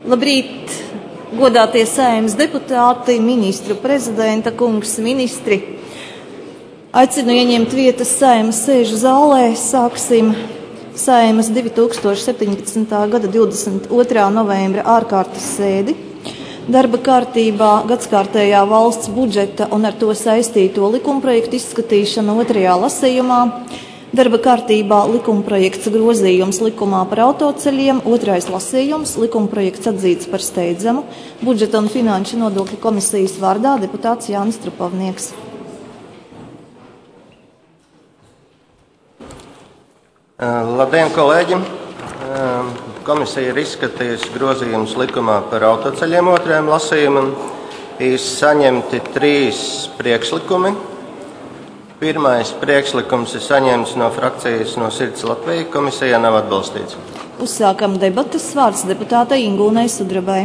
Labrīt, godātie Saeimas deputāti, ministru prezidenta kungs, ministri. Aicinu ieņemt vietas Saeimas sēžu zālē. Sāksim Saeimas 2017. gada 22. novembra ārkārtas sēdi. Darba kārtībā gadskārtējā valsts budžeta un ar to saistīto likumprojektu izskatīšana otrajā lasījumā. Darba kārtībā likumprojekts grozījums likumā par autoceļiem, otrais lasījums, likumprojekts atzīts par steidzamu, budžeta un finanšu nodokļu komisijas vārdā deputāts Jānis Trupovnieks. Labdien, kolēģi! Komisija ir izskatījusi grozījumus likumā par autoceļiem otrajam lasījumam. Ir saņemti 3 priekšlikumi. Pirmais priekšlikums ir saņemts no frakcijas no Sirds Latvija, komisijā nav atbalstīts. Uzsākam debates. Vārds deputātei Ingūnai Sudrabai.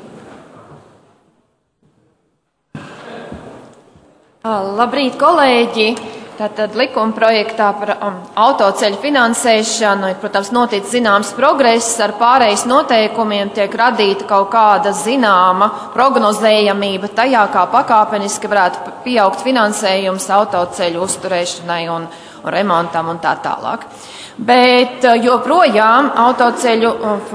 Labrīt, kolēģi! Tātad likuma projektā par autoceļu finansēšanu ir, protams, noticis zināms progress. Ar pārejas noteikumiem tiek radīta kaut kāda zināma prognozējamība tajā, kā pakāpeniski varētu pieaugt finansējums autoceļu uzturēšanai un remontam un tā tālāk. Bet joprojām autoceļu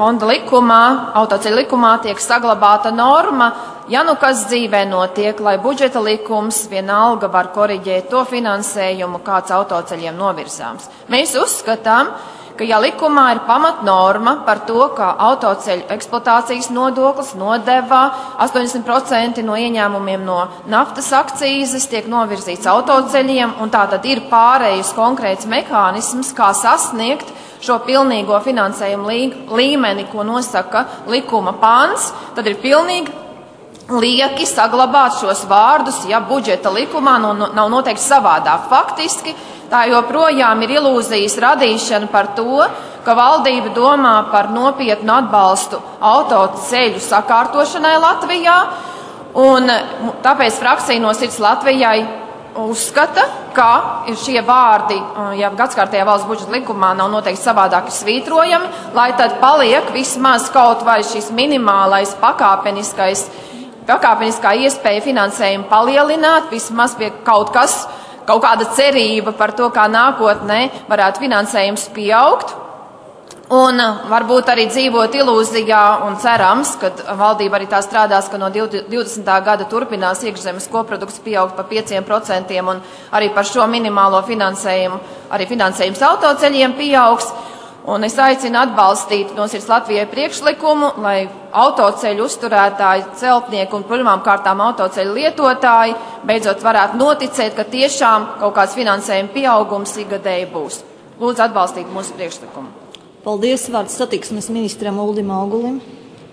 likumā tiek saglabāta norma, ja nu kas dzīvē notiek, lai budžeta likums vienalga var koriģēt to finansējumu, kāds autoceļiem novirzāms. Mēs uzskatām, ka ja likumā ir pamatnorma par to, ka autoceļu eksploatācijas nodoklis, nodeva 80% no ieņēmumiem no naftas akcīzes tiek novirzīts autoceļiem, un tā tad ir pārējus konkrēts mehānisms, kā sasniegt šo pilnīgo finansējumu līmeni, ko nosaka likuma pants, tad ir pilnīgi lieki saglabāt šos vārdus, ja budžeta likumā nav noteikti savādāk. Faktiski tā joprojām ir ilūzijas radīšana par to, ka valdība domā par nopietnu atbalstu autoceļu sakārtošanai Latvijā, un tāpēc frakcija no Sirds Latvijai uzskata, ka šie vārdi, ja gadskārtējā valsts budžeta likumā nav noteikti savādāk svītrojami, lai tad paliek vismaz kaut vai šis minimālais pakāpeniskā iespēja finansējumu palielināt, vismaz pie kaut kāda cerība par to, kā nākotnē varētu finansējums pieaugt. Un varbūt arī dzīvot ilūzijā un cerams, ka valdība arī tā strādās, ka no 20. gada turpinās iekšzemes koprodukts pieaugt pa 5% un arī par šo minimālo finansējumu, arī finansējums autoceļiem pieaugs. Un es aicinu atbalstīt no Sirds Latvijai priekšlikumu, lai autoceļu uzturētāji, celtnieki un pirmām kārtām autoceļu lietotāji beidzot varētu noticēt, ka tiešām kaut kāds finansējuma pieaugums ikgadēji būs. Lūdzu atbalstīt mūsu priekšlikumu. Paldies, vārds satiksmes ministram Uldim Augulim.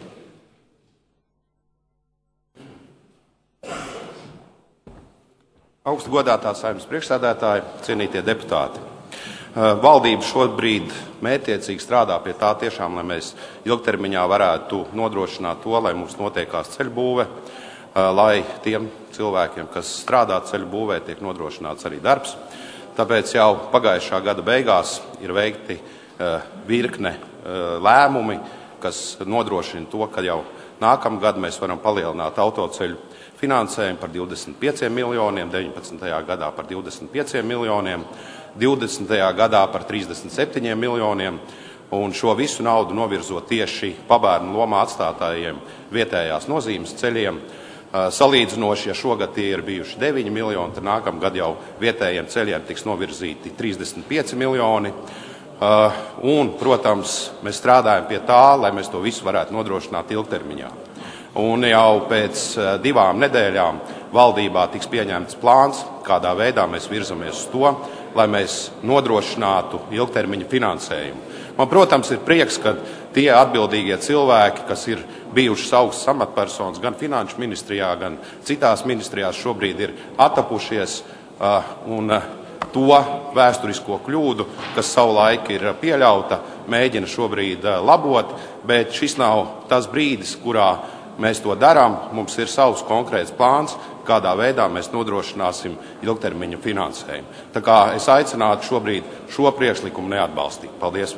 Augstu godātā Saeimas priekšsēdētāji, cienītie deputāti. Valdība šobrīd mērķiecīgi strādā pie tā tiešām, lai mēs ilgtermiņā varētu nodrošināt to, lai mums notiekās ceļbūve, lai tiem cilvēkiem, kas strādā ceļbūvē, tiek nodrošināts arī darbs. Tāpēc jau pagājušā gada beigās ir veikti virkne lēmumi, kas nodrošina to, ka jau nākamgad mēs varam palielināt autoceļu finansējumu par 25 miljoniem, 19. gadā par 25 miljoniem, 20. gadā par 37 miljoniem, un šo visu naudu novirzot tieši pabērnu lomā atstātājiem vietējās nozīmes ceļiem. Salīdzinoši, ja šogad tie ir bijuši 9 miljoni, tad nākamgad jau vietējiem ceļiem tiks novirzīti 35 miljoni. Un, protams, mēs strādājam pie tā, lai mēs to visu varētu nodrošināt ilgtermiņā. Un jau pēc 2 nedēļām valdībā tiks pieņemts plāns, kādā veidā mēs virzamies uz to, lai mēs nodrošinātu ilgtermiņa finansējumu. Man, protams, ir prieks, ka tie atbildīgie cilvēki, kas ir bijušas augstas amatpersonas gan finanšu ministrijā, gan citās ministrijās, šobrīd ir attapušies un to vēsturisko kļūdu, kas savulaik ir pieļauta, mēģina šobrīd labot, bet šis nav tas brīdis, kurā mēs to darām. Mums ir savs konkrēts plāns, kādā veidā mēs nodrošināsim ilgtermiņa finansējumu. Tā kā es aicinātu šobrīd šo priekšlikumu neatbalstīt. Paldies!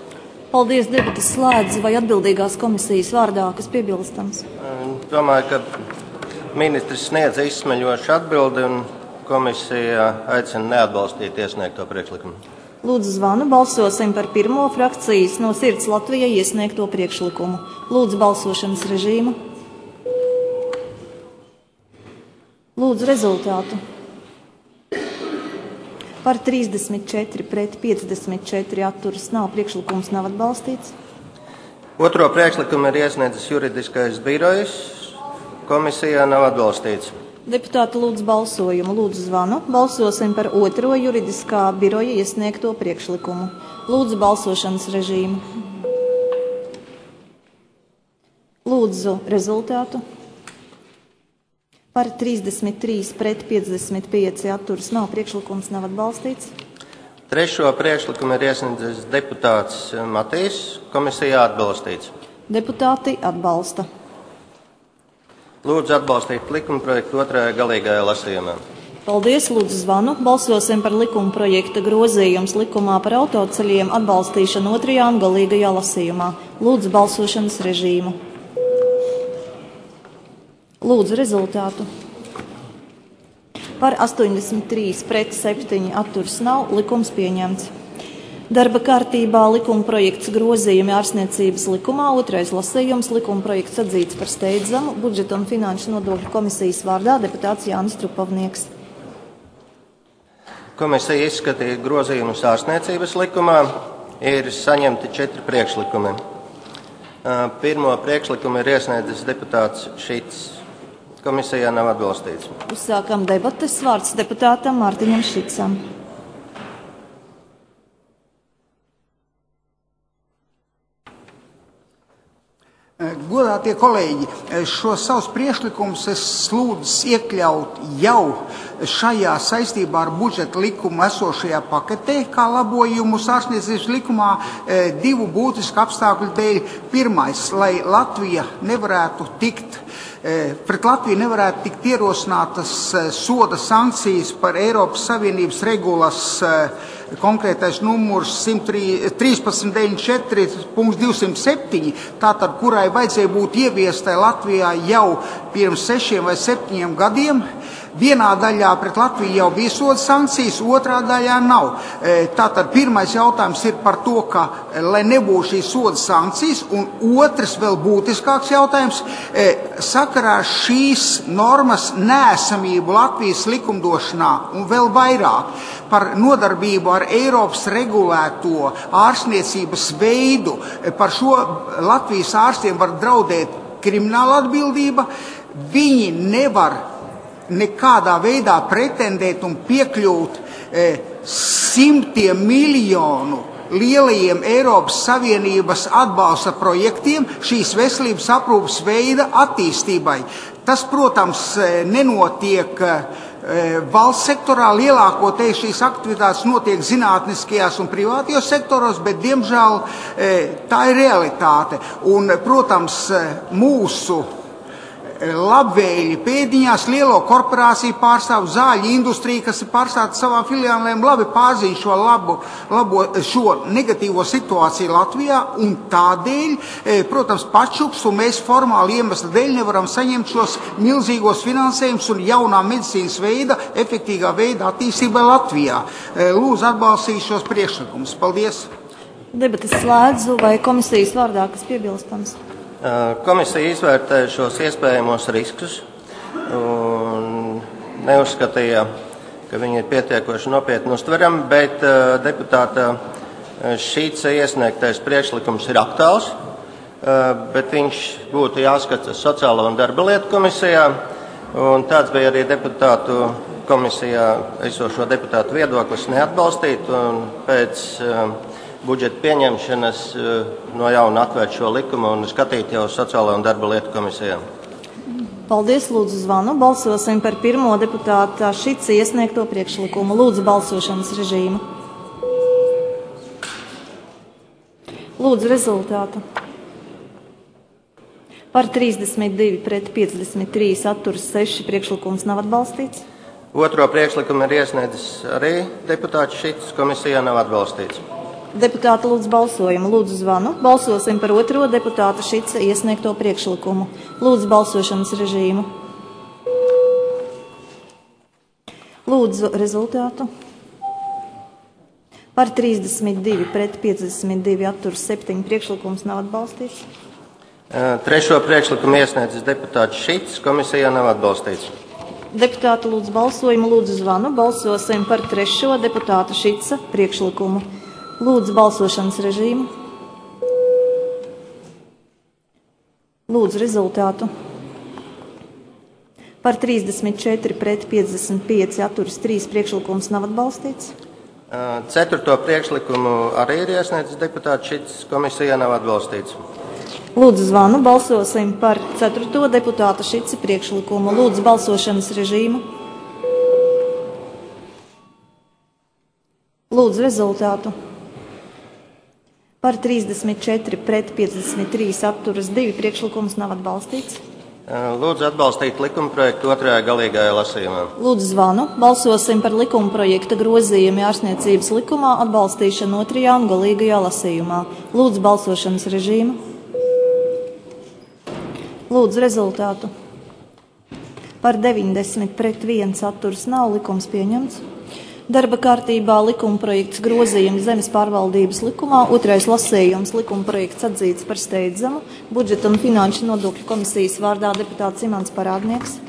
Paldies, debates slēdz, vai atbildīgās komisijas vārdā, kas piebilstams? Domāju, ka ministrs sniedz izsmeļošu atbildi un komisija aicina neatbalstīt iesniegto priekšlikumu. Lūdzu zvanu, balsosim par pirmo frakcijas no Sirds Latvijai iesniegto priekšlikumu. Lūdzu balsošanas režīmu. Lūdzu rezultātu. Par 34 pret 54 atturas nav, priekšlikums nav atbalstīts. Otro priekšlikumu ir iesniedzis juridiskais birojs, komisijā nav atbalstīts. Deputāti lūdzu balsojumu, lūdzu zvanu, balsosim par otro juridiskā biroja iesniegto priekšlikumu. Lūdzu balsošanas režīmu. Lūdzu rezultātu. Par 33 pret 55 atturas nav, priekšlikums nav atbalstīts. Trešo priekšlikumu ir iesniedzis deputāts Matīs, komisijā atbalstīts. Deputāti atbalsta. Lūdzu atbalstīt likuma projektu otrajā galīgajā lasījumā. Paldies, lūdzu zvanu. Balsosim par likuma projekta grozījums likumā par autoceļiem atbalstīšanu otrajā un galīgajā lasījumā. Lūdzu balsošanas režīmu. Lūdzu rezultātu. Par 83 pret 7 atturas nav, likums pieņemts. Darba kārtībā likuma projekts grozījumi ārstniecības likumā, otrais lasījums, likuma projekts atzīts par steidzamu, budžeta un finanšu nodokļu komisijas vārdā deputāts Jānis Trupovnieks. Komisija izskatīja grozījumus ārstniecības likumā, ir saņemti 4 priekšlikumi. Pirmo priekšlikumu ir iesniedzis deputāts Šits. Komisijā nav atbalstīts. Uzsākam debates, vārds deputātam Mārtiņam Šicam. Godātie kolēģi, šos savus priekšlikumus es lūdzu iekļaut jau šajā saistībā ar budžeta likumu esošajā paketē, kā labojumus ārstniecības likumā, 2 būtisku apstākļu dēļ. Pirmais, lai pret Latviju nevarētu tikt ierosinātas soda sankcijas par Eiropas Savienības regulas konkrētais numurs 1394.207, tātad, kurai vajadzēja būt ieviestai Latvijā jau pirms 6 vai 7 gadiem. Vienā daļā pret Latviju jau bija soda sankcijas, otrā daļā nav. Tātad pirmais jautājums ir par to, ka, lai nebūtu šīs soda sankcijas, un otrs vēl būtiskāks jautājums, sakarā šīs normas neesamību Latvijas likumdošanā un vēl vairāk par nodarbību ar Eiropas regulēto ārstniecības veidu, par šo Latvijas ārstiem var draudēt krimināla atbildība, viņi nevar nekādā veidā pretendēt un piekļūt simtiem miljonu lielajiem Eiropas Savienības atbalsta projektiem šīs veselības aprūpes veida attīstībai. Tas, protams, nenotiek valsts sektorā, lielākoties šīs aktivitātes notiek zinātniskajās un privātajos sektoros, bet, diemžēl, tā ir realitāte. Un, protams, mūsu labvēļi pēdiņās lielo korporāciju pārstāv zāļu industriju, kas ir pārstāvta savām filiālēm, labi pārzina šo negatīvo situāciju Latvijā, un tādēļ, protams, pačups, un mēs formāli iemesla dēļ nevaram saņemt šos milzīgos finansējumus un jaunā medicīnas veida, efektīgā veida attīstībai Latvijā. Lūdzu atbalstīt šos priekšlikumus. Paldies! Debates slēdzu, vai komisijas vārdā, kas piebilstams? Komisija izvērtēja šos iespējamos riskus un neuzskatīja, ka viņi ir pietiekoši nopietni uztverami, bet deputāta Šīca iesniegtais priekšlikums ir aktuāls, bet viņš būtu jāskata Sociālo un darba lietu komisijā, un tāds bija arī deputātu komisijā esošo deputātu viedoklis neatbalstīt, un pēc budžeta pieņemšanas no jauna atvērt šo likumu un skatīt jau Sociālo un darba lietu komisijā. Paldies, lūdzu zvanu. Balsosim par pirmo deputāta Šica iesniegto priekšlikumu. Lūdzu balsošanas režīmu. Lūdzu rezultātu. Par 32 pret 53 atturas 6 priekšlikums nav atbalstīts. Otro priekšlikumu ir iesniedzis arī deputāts Šits, komisijā nav atbalstīts. Deputāti lūdzu balsojumu. Lūdzu zvanu. Balsosim par otro deputāta Šica iesniegto priekšlikumu. Lūdzu balsošanas režīmu. Lūdzu rezultātu. Par 32 pret 52 atturas 7 priekšlikums nav atbalstīts. Trešo priekšlikumu iesniedzis deputāts Šits, komisijā nav atbalstīts. Deputāti lūdzu balsojumu. Lūdzu zvanu. Balsosim par trešo deputāta Šica priekšlikumu. Lūdzu balsošanas režīmu. Lūdzu rezultātu. Par 34 pret 55 atturas 3 priekšlikums nav atbalstīts. Ceturto priekšlikumu arī ir iesniedzis deputāts Šits, komisijā nav atbalstīts. Lūdzu zvanu. Balsosim par ceturto deputāta Šica priekšlikumu. Lūdzu balsošanas režīmu. Lūdzu rezultātu. Par 34 pret 53 atturas 2 priekšlikums nav atbalstīts. Lūdzu atbalstīt likumprojektu otrajā galīgajā lasījumā. Lūdzu zvanu. Balsosim par likumprojekta grozījumu ārstniecības likumā atbalstīšanu otrajā un galīgajā lasījumā. Lūdzu balsošanas režīmu. Lūdzu rezultātu. Par 90 pret 1 atturas nav, likums pieņemts. Darba kārtībā likumprojekts grozījums zemes pārvaldības likumā, otrais lasījums likumprojekts atzīts par steidzamu. Budžeta un finanšu nodokļu komisijas vārdā deputāts Imants Parādnieks.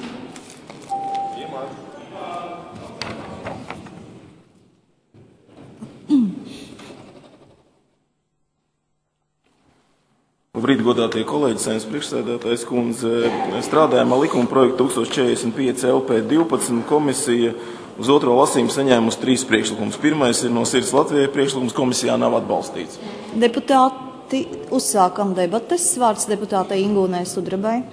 Labrīt, godātie kolēģi, Saeimas priekšsēdētājas kundze. Strādājam ar likuma projektu 1045 LP12 komisija uz otro lasījumu saņēmusi 3 priekšlikumus. Pirmais ir no Sirds Latvijai priekšlikums, komisijā nav atbalstīts. Deputāti, uzsākam debates. Vārds deputātei Ingūnai Sudrabai.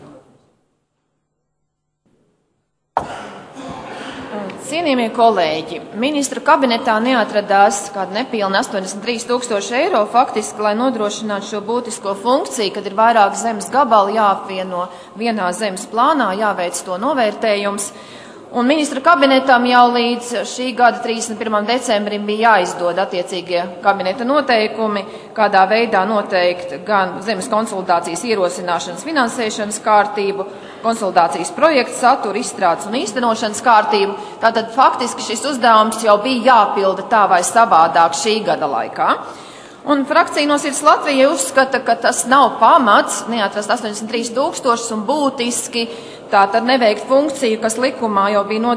Cienījamie kolēģi, ministra kabinetā neatradās kāda nepilna 83 000 eiro faktiski, lai nodrošinātu šo būtisko funkciju, kad ir vairāk zemes gabali jāapvieno vienā zemes plānā, jāveic to novērtējums. Un ministra kabinetam jau līdz šī gada 31. decembrim bija jāizdod attiecīgie kabineta noteikumi, kādā veidā noteikt gan zemes konsolidācijas ierosināšanas finansēšanas kārtību, konsolidācijas projektu saturu, izstrādes un īstenošanas kārtību. Tātad faktiski šis uzdevums jau bija jāpilda tā vai savādāk šī gada laikā. Un frakcija no Sirds Latvijai uzskata, ka tas nav pamats neatrast 83 000 un būtiski tātad neveikt funkciju, kas likumā jau bija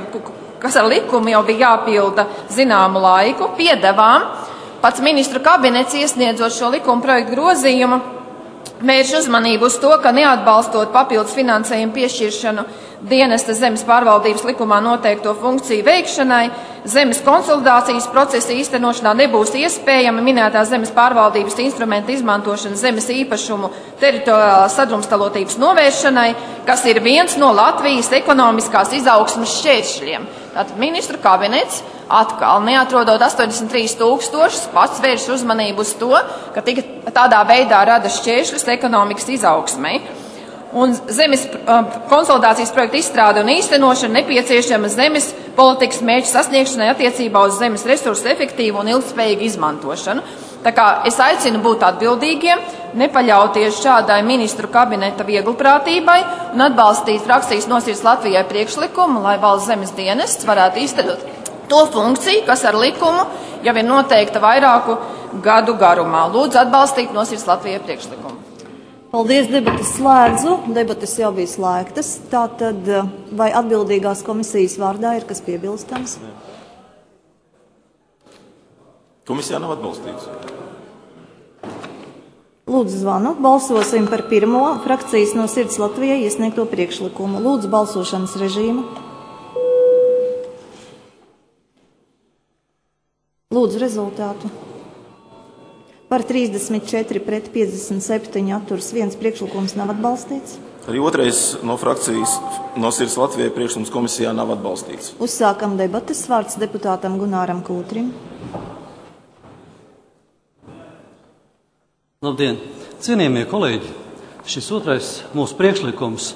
kas ar likumu jau bija jāpilda zināmu laiku. Piedevām pats ministru kabinets iesniedzot šo likuma projektu grozījumu vērš uzmanību uz to, ka neatbalstot papildus finansējumu piešķiršanu dienesta zemes pārvaldības likumā noteikto funkciju veikšanai, zemes konsolidācijas procesa īstenošanā nebūs iespējama minētā zemes pārvaldības instrumenta izmantošana zemes īpašumu teritoriālās sadrumstalotības novēršanai, kas ir viens no Latvijas ekonomiskās izaugsmes šķēršļiem. Tātad ministru kabinets atkal neatrodot 83 000, pats vērš uzmanību uz to, ka tādā veidā rada šķēršļus ekonomikas izaugsmei. Un zemes konsolidācijas projekta izstrāde un īstenošana nepieciešama zemes politikas mērķu sasniegšanai attiecībā uz zemes resursu efektīvu un ilgspējīgu izmantošanu. Tā kā es aicinu būt atbildīgiem, nepaļauties šādai ministru kabineta vieglprātībai un atbalstīt frakcijas no Sirds Latvijai priekšlikumu, lai valsts zemes dienests varētu iztenot to funkciju, kas ar likumu jau ir noteikta vairāku gadu garumā. Lūdzu atbalstīt no Sirds Latvijai priekšlikumu. Paldies, debates slēdzu. Debates jau bija slēgtas. Tātad, vai atbildīgās komisijas vārdā ir kas piebilstams? Komisijā nav atbalstīts. Lūdzu zvanu. Balsosim par pirmo frakcijas no Sirds Latvijai iesniegto priekšlikumu. Lūdzu balsošanas režīmu. Lūdzu rezultātu. Par 34 pret 57 atturas 1 priekšlikums nav atbalstīts. Arī otrais no frakcijas no Sirds Latvijai priekšlikums komisijā nav atbalstīts. Uzsākam debates. Vārds deputātam Gunāram Kūtrim. Labdien! Cienījamie kolēģi! Šis otrais mūsu priekšlikums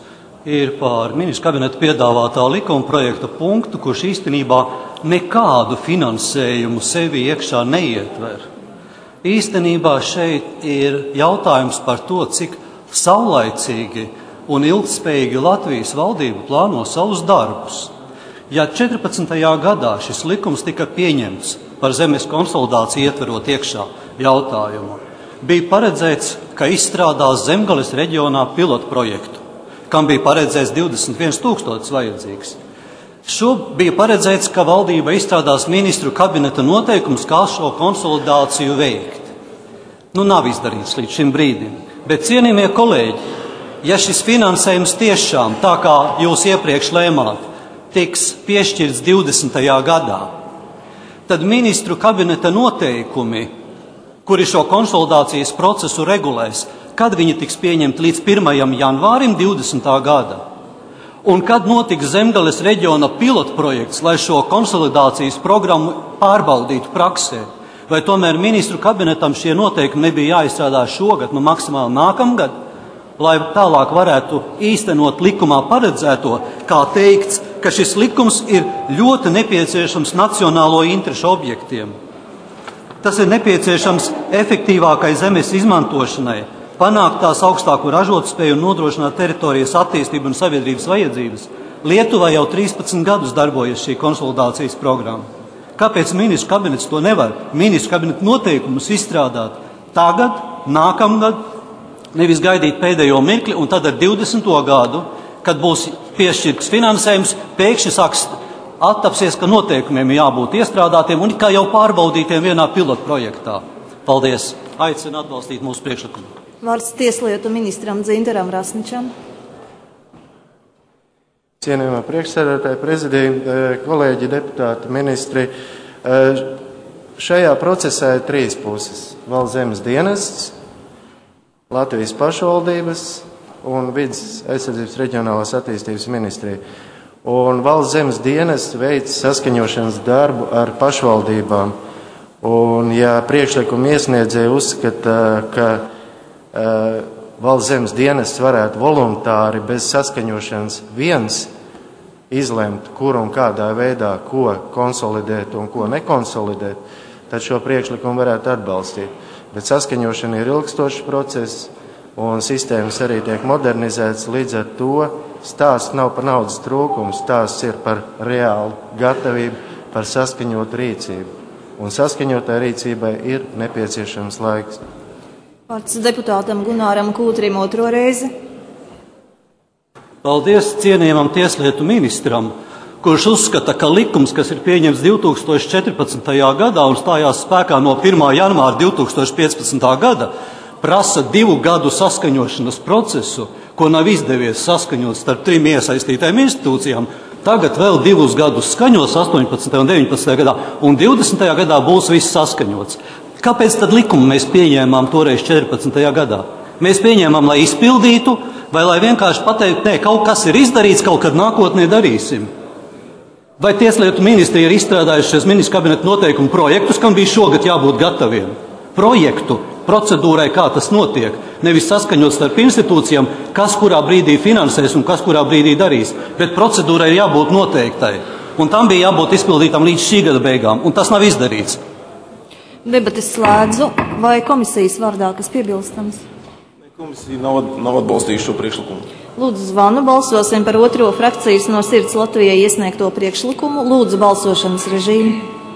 ir par ministru kabineta piedāvātā likuma projekta punktu, kurš īstenībā nekādu finansējumu sevi iekšā neietver. Īstenībā šeit ir jautājums par to, cik saulaicīgi un ilgtspējīgi Latvijas valdība plāno savus darbus. Ja 14. gadā šis likums tika pieņemts par zemes konsolidāciju ietverot iekšā jautājumu, bija paredzēts, ka izstrādās Zemgales reģionā pilotprojektu, kam bija paredzēts 21 000 vajadzīgs. Šo bija paredzēts, ka valdība izstrādās ministru kabineta noteikums, kā šo konsolidāciju veikt. Nav izdarīts līdz šim brīdim. Bet, cienījamie kolēģi, ja šis finansējums tiešām, tā kā jūs iepriekš lēmāt, tiks piešķirts 20. gadā, tad ministru kabineta noteikumi, kuri šo konsolidācijas procesu regulēs, kad viņi tiks pieņemti līdz 1. janvārim 20. gada, un kad notiks Zemgales reģiona pilotprojekts, lai šo konsolidācijas programmu pārbaudītu praksē, vai tomēr ministru kabinetam šie noteikumi nebija jāizstrādā šogad, maksimāli nākamgad, lai tālāk varētu īstenot likumā paredzēto, kā teikts, ka šis likums ir ļoti nepieciešams nacionālo interešu objektiem. Tas ir nepieciešams efektīvākai zemes izmantošanai, panākt tās augstāku ražotspēju un nodrošināt teritorijas attīstību un sabiedrības vajadzības. Lietuvā jau 13 gadus darbojas šī konsolidācijas programma. Kāpēc ministru kabinets to nevar? Ministru kabineta noteikumus izstrādāt tagad, nākamgad, nevis gaidīt pēdējo mirkli, un tad ar 20. gadu, kad būs piešķirts finansējums, pēkšņi attapsies, ka noteikumiem jābūt iestrādātiem un kā jau pārbaudītiem vienā pilotprojektā. Paldies! Aicinu atbalstīt mūsu priekšlikumu. Vārds tieslietu ministram Dzintaram Rasničam. Cienījamā priekšsēdētāja, prezidija, kolēģi, deputāti, ministri. Šajā procesā ir 3 puses. Valsts zemes dienests, Latvijas pašvaldības un Vides aizsardzības reģionālās attīstības ministrija. Un valsts zemes dienests veic saskaņošanas darbu ar pašvaldībām. Un ja priekšlikuma iesniedzēji uzskata, ka valsts zemes dienests varētu voluntāri bez saskaņošanas viens izlemt, kur un kādā veidā ko konsolidēt un ko nekonsolidēt, tad šo priekšlikumu varētu atbalstīt. Bet saskaņošana ir ilgstošs process un sistēmas arī tiek modernizētas, līdz ar to stāsts nav par naudas trūkumu, stāsts ir par reālu gatavību, par saskaņotu rīcību. Un saskaņotai rīcībai ir nepieciešams laiks. Vārds deputātam Gunāram Kūtrim 2. reizi. Paldies cienījamam tieslietu ministram, kurš uzskata, ka likums, kas ir pieņemts 2014. gadā un stājās spēkā no 1. janvāra 2015. gada, prasa 2 gadu saskaņošanas procesu, ko nav izdevies saskaņot starp 3 iesaistītām institūcijām. Tagad vēl 2 gadus skaņos 18. un 19. gadā, un 20. gadā būs viss saskaņots. Kāpēc tad likumu mēs pieņēmām toreiz 14. gadā? Mēs pieņēmām, lai izpildītu, vai lai vienkārši pateikt, nē, kaut kas ir izdarīts, kaut kad nākotnē darīsim. Vai tieslietu ministri ir izstrādājušies ministru kabineta noteikumu projektus, kam bija šogad jābūt gataviem? Projektu procedūrai, kā tas notiek, nevis saskaņot starp institūcijām, kas kurā brīdī finansēs un kas kurā brīdī darīs, bet procedūrai ir jābūt noteiktai. Un tam bija jābūt izpildītam līdz šī gada beigām, un tas nav izdarīts. Debates slēdzu. Vai komisijas vārdā kas piebilstams? Komisija nav atbalstījusi šo priekšlikumu. Lūdzu zvanu, balsosim par 2. frakcijas No sirds Latvijai iesniegto priekšlikumu. Lūdzu balsošanas režīmu.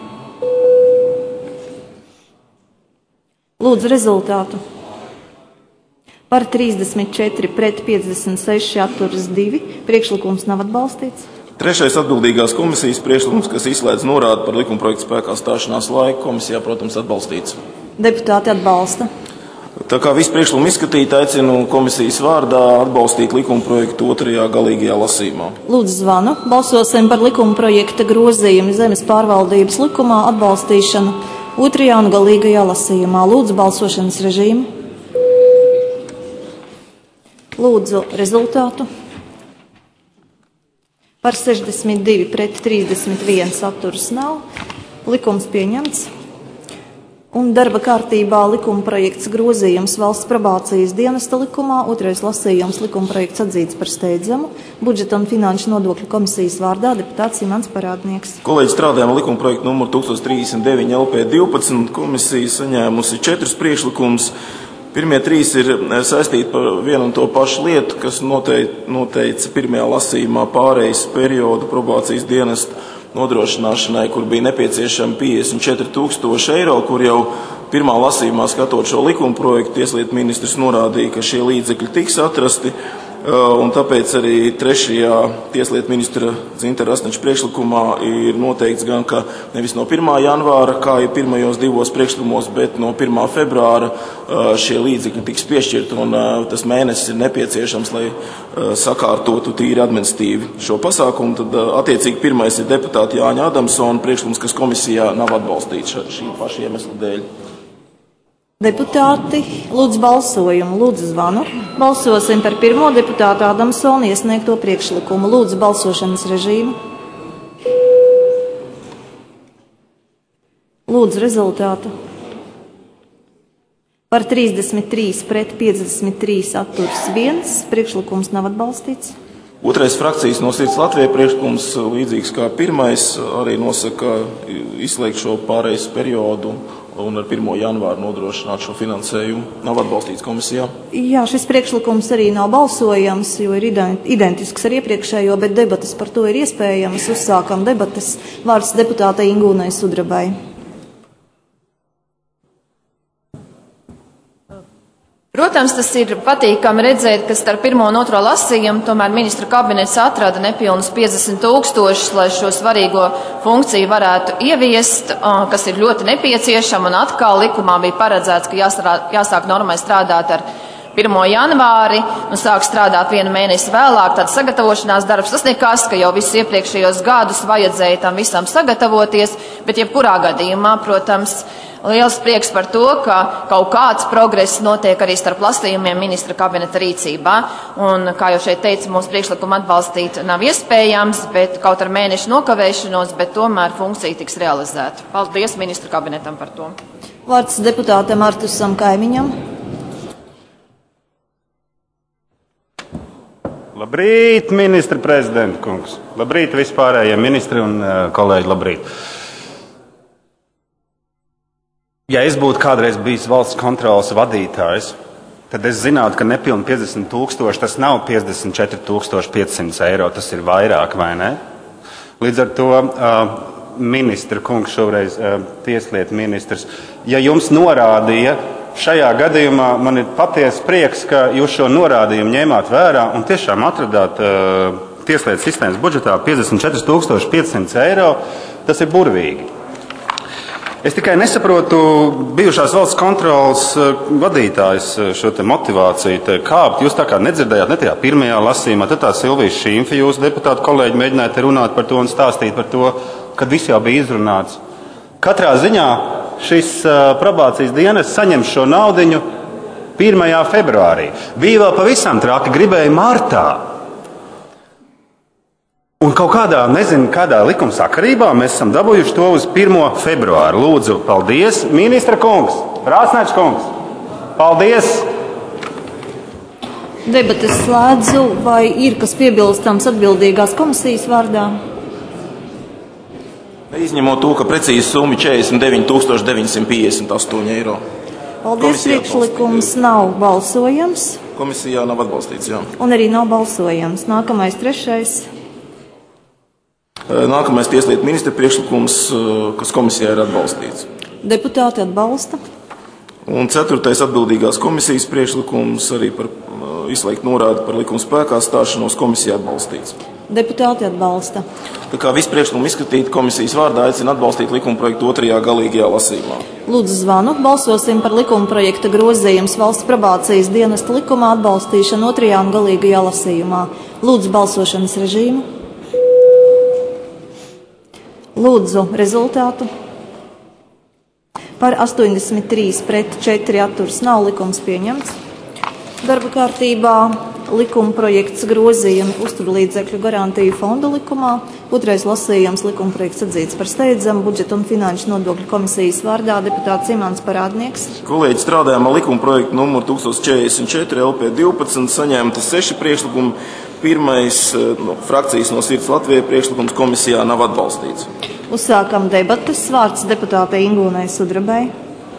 Lūdzu rezultātu. Par 34, pret 56, atturas 2. Priekšlikums nav atbalstīts. 3. atbildīgās komisijas priekšlikums, kas izslēdz norādi par likumprojekta spēkā stāšanās laiku, komisijā, protams, atbalstīts. Deputāti atbalsta. Tā kā visu priekšlikumu izskatīt, aicinu komisijas vārdā atbalstīt likumprojektu 2. galīgajā lasījumā. Lūdzu zvanu. Balsosim par likumprojekta grozījumu zemes pārvaldības likumā atbalstīšanu 2. un galīgajā lasījumā. Lūdzu balsošanas režīmu. Lūdzu rezultātu. Par 62 pret 31 atturas nav. Likums pieņemts. Un darba kārtībā likuma projekts grozījums valsts probācijas dienesta likumā, otrais lasījums likuma projekts atzīts par steidzamu. Budžeta un finanšu nodokļu komisijas vārdā deputāts Imants Parādnieks. Kolēģi, strādājam ar likuma projektu numuru 1039 LP12. Komisija saņēmusi 4 priekšlikumus. Pirmie 3 ir saistīti par vienu un to pašu lietu, kas noteica pirmajā lasījumā pārejas periodu probācijas dienesta nodrošināšanai, kur bija nepieciešami 54,000 eiro, kur jau pirmā lasījumā skatot šo likuma projektu, tieslietu ministrs norādīja, ka šie līdzekļi tiks atrasti, un tāpēc arī 3. tieslietu ministra Dzintara Rasnača priekšlikumā ir noteikts gan, ka nevis no 1. janvāra, kā ir pirmajos 2 priekšlikumos, bet no 1. februāra šie līdzekļi tiks piešķirti, un tas mēnesis ir nepieciešams, lai sakārtotu tīri administratīvi šo pasākumu. Tad attiecīgi pirmais ir deputāta Jāņa Adamsona priekšlikums, kas komisijā nav atbalstīts šī paša iemesla dēļ. Deputāti, lūdzu balsojumu, lūdzu zvanu. Balsosim par pirmo deputāta Adamsona iesniegto priekšlikumu. Lūdzu balsošanas režīmu. Lūdzu rezultātu. Par 33 pret 53 atturs 1. Priekšlikums nav atbalstīts. Otrais frakcijas no Sirds Latvijai priekšlikums, līdzīgs kā pirmais, arī nosaka izslēgt šo pārejas periodu un ar 1. janvāru nodrošināt šo finansējumu. Nav atbalstīts komisijā. Jā, šis priekšlikums arī nav balsojams, jo ir identisks ar iepriekšējo, bet debatas par to ir iespējamas. Uzsākam debatas. Vārds deputātei Ingūnai Sudrabai. Protams, tas ir patīkami redzēt, ka starp 1. un 2. lasījumu tomēr ministra kabinets atrada nepilnus 50,000, lai šo svarīgo funkciju varētu ieviest, kas ir ļoti nepieciešama, un atkal likumā bija paredzēts, ka jāsāk normai strādāt ar 1. janvāri un sāk strādāt 1 mēnesi vēlāk. Tad sagatavošanās darbs, tas nekas, ka jau visus iepriekšējos gadus vajadzēja tam visam sagatavoties, bet jebkurā gadījumā, protams, liels prieks par to, ka kaut kāds progress notiek arī starp lasījumiem ministra kabineta rīcībā. Un, kā jau šeit teica, mūsu priekšlikumu atbalstīt nav iespējams, bet kaut ar mēnešu nokavēšanos, bet tomēr funkcija tiks realizēta. Paldies ministra kabinetam par to. Vārds deputātam Artusam Kaimiņam. Labrīt, ministra prezidenta kungs. Labrīt vispārējie ministri un kolēģi, labrīt. Ja es būtu kādreiz bijis valsts kontrolas vadītājs, tad es zinātu, ka nepilni 50,000, tas nav 54,500 eiro, tas ir vairāk, vai ne? Līdz ar to ministra kungs šoreiz tieslietu ministrs, ja jums norādīja, šajā gadījumā man ir patiesi prieks, ka jūs šo norādījumu ņēmāt vērā un tiešām atradāt tieslietu sistēmas budžetā 54,500 eiro, tas ir burvīgi. Es tikai nesaprotu bijušās valsts kontrolas vadītājs šo te motivāciju te kāpt. Jūs tā kā nedzirdējāt ne tajā pirmajā lasījumā, tad tā Silvijas Šīmfe, jūsu deputātu kolēģi, mēģināja te runāt par to un stāstīt par to, kad viss jau bija izrunāts. Katrā ziņā šis probācijas dienests saņem šo naudiņu 1. februārī. Bija vēl pavisam traki, gribēja martā. Un kaut kādā, nezinu, kādā likuma sakarībā mēs esam dabūjuši to uz 1. februāru. Lūdzu, paldies, ministra kungs, Rasnača kungs. Paldies! Debates slēdzu, vai ir kas piebilstams atbildīgās komisijas vārdā? Izņemot to, ka precīzi summa 49,958 eiro. Paldies, priekšlikums nav balsojams. Komisijā nav atbalstīts, jā. Un arī nav balsojams. Nākamais 3. Nākamais tieslietu ministra priekšlikums, kas komisijā ir atbalstīts. Deputāti atbalsta. Un 4. atbildīgās komisijas priekšlikums arī par izslēgt norādi par likuma spēkā stāšanos komisijā atbalstīts. Deputāti atbalsta. Tā kā visu priekšlikumu izskatīt, komisijas vārdā aicina atbalstīt likuma projektu 2. galīgajā lasījumā. Lūdzu zvanu. Balsosim par likuma projekta grozījums valsts probācijas dienesta likumā atbalstīšanu 2. un galīgajā lasījumā. Lūdzu balsošanas režīmu. Lūdzu rezultātu. Par 83 pret 4 atturs nav likums pieņemts. Darba kārtībā likuma projekts grozījumi uzturlīdzekļu garantiju fonda likumā. Otrais lasījums likuma projekts atzīts par steidzamu. Budžeta un finanšu nodokļu komisijas vārdā deputāts Imants Parādnieks. Kolēģi, strādājam ar likuma projektu numuru 1044 LP12, saņemti 6 priekšlikumi. Pirmais frakcijas no Sirds Latvijai priekšlikums komisijā nav atbalstīts. Uzsākam debates. Vārds deputātei Ingūnai Sudrabai.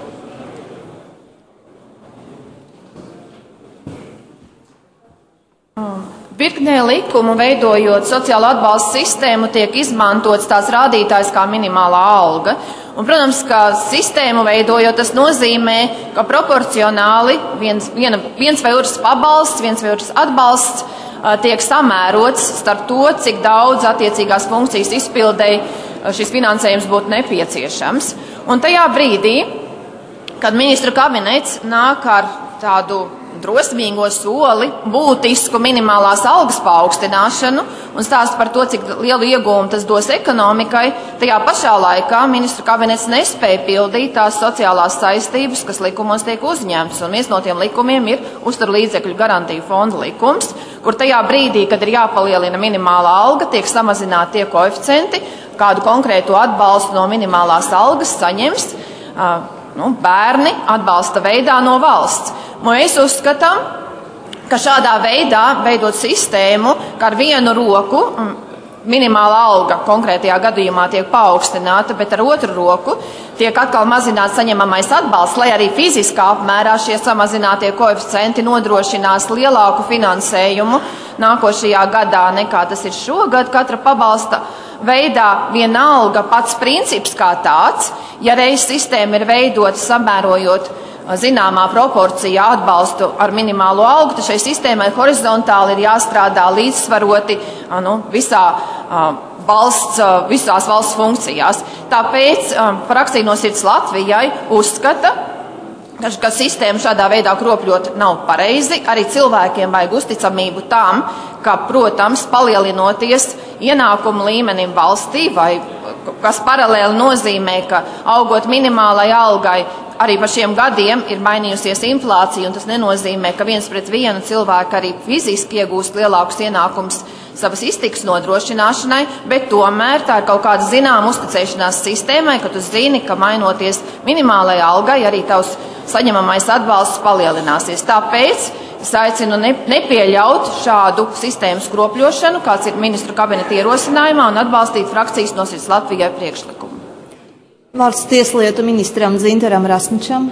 Virknē likumu veidojot sociālo atbalstu sistēmu tiek izmantots tās rādītājs kā minimālā alga. Un, protams, ka sistēmu veidojot, tas nozīmē, ka proporcionāli viens vai otrs pabalsts, viens vai otrs atbalsts tiek samērots starp to, cik daudz attiecīgās funkcijas izpildēji šis finansējums būtu nepieciešams. Un tajā brīdī, kad ministru kabinets nāk ar tādu drosmīgo soli, būtisku minimālās algas paaugstināšanu un stāst par to, cik lielu iegūmu tas dos ekonomikai, tajā pašā laikā ministru kabinets nespēja pildīt tās sociālās saistības, kas likumos tiek uzņemtas. Un viens no tiem likumiem ir uzturlīdzekļu garantiju fonda likums, kur tajā brīdī, kad ir jāpalielina minimālā alga, tiek samazināti tie koeficienti, kādu konkrētu atbalstu no minimālās algas saņems bērni atbalsta veidā no valsts. Mēs uzskatām, ka šādā veidā veidot sistēmu, ka ar vienu roku minimāla alga konkrētajā gadījumā tiek paaugstināta, bet ar otru roku tiek atkal mazināts saņemamais atbalsts, lai arī fiziskā apmērā šie samazinātie koeficienti nodrošinās lielāku finansējumu nākošajā gadā nekā tas ir šogad katra pabalsta veidā. Vienalga pats princips kā tāds, ja reiz sistēma ir veidota samērojot zināmā proporcijā atbalstu ar minimālo algu, tad šai sistēmai horizontāli ir jāstrādā līdzsvaroti visās valsts funkcijās. Tāpēc frakcija no Sirds Latvijai uzskata, ka sistēmu šādā veidā kropļot nav pareizi. Arī cilvēkiem vajag uzticamību tam, ka, protams, palielinoties ienākumu līmenim valstī, vai kas paralēli nozīmē, ka augot minimālai algai, arī par šiem gadiem ir mainījusies inflācija, un tas nenozīmē, ka viens pret vienu cilvēku arī fiziski iegūst lielākus ienākums savas iztikas nodrošināšanai, bet tomēr tā ir kaut kāda zināma uzticēšanās sistēmai, ka tu zini, ka mainoties minimālajai algai, arī tavs saņemamais atbalsts palielināsies. Tāpēc es aicinu nepieļaut šādu sistēmas kropļošanu, kāds ir ministru kabineta ierosinājumā, un atbalstīt frakcijas no Sirds Latvijai priekšlikumu. Vārds tieslietu ministram Dzintaram Rasničam.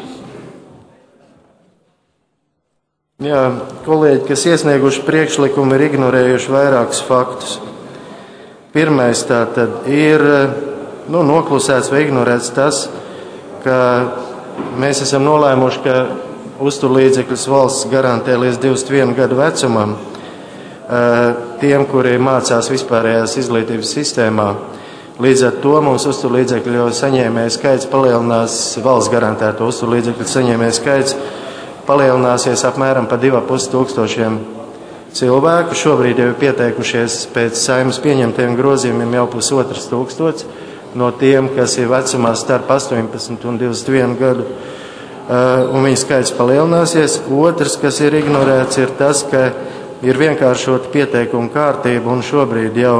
Jā, kolēģi, kas iesnieguši priekšlikumu, ir ignorējuši vairākus faktus. Pirmais tātad ir noklusēts vai ignorēts tas, ka mēs esam nolēmuši, ka uzturlīdzekļus valsts garantē līdz 21 gadu vecumam tiem, kuri mācās vispārējās izglītības sistēmā. Līdz ar to mums uzturlīdzekļu saņēmēju skaits palielinās, valsts garantēto uzturlīdzekļu saņēmēju skaits palielināsies apmēram pa 2500 cilvēku. Šobrīd jau ir pieteikušies pēc Saeimas pieņemtiem grozījumiem jau 1500 no tiem, kas ir vecumā starp 18 un 21 gadu, un viņu skaits palielināsies. Otrs, kas ir ignorēts, ir tas, ka ir vienkāršota pieteikuma kārtība, un šobrīd jau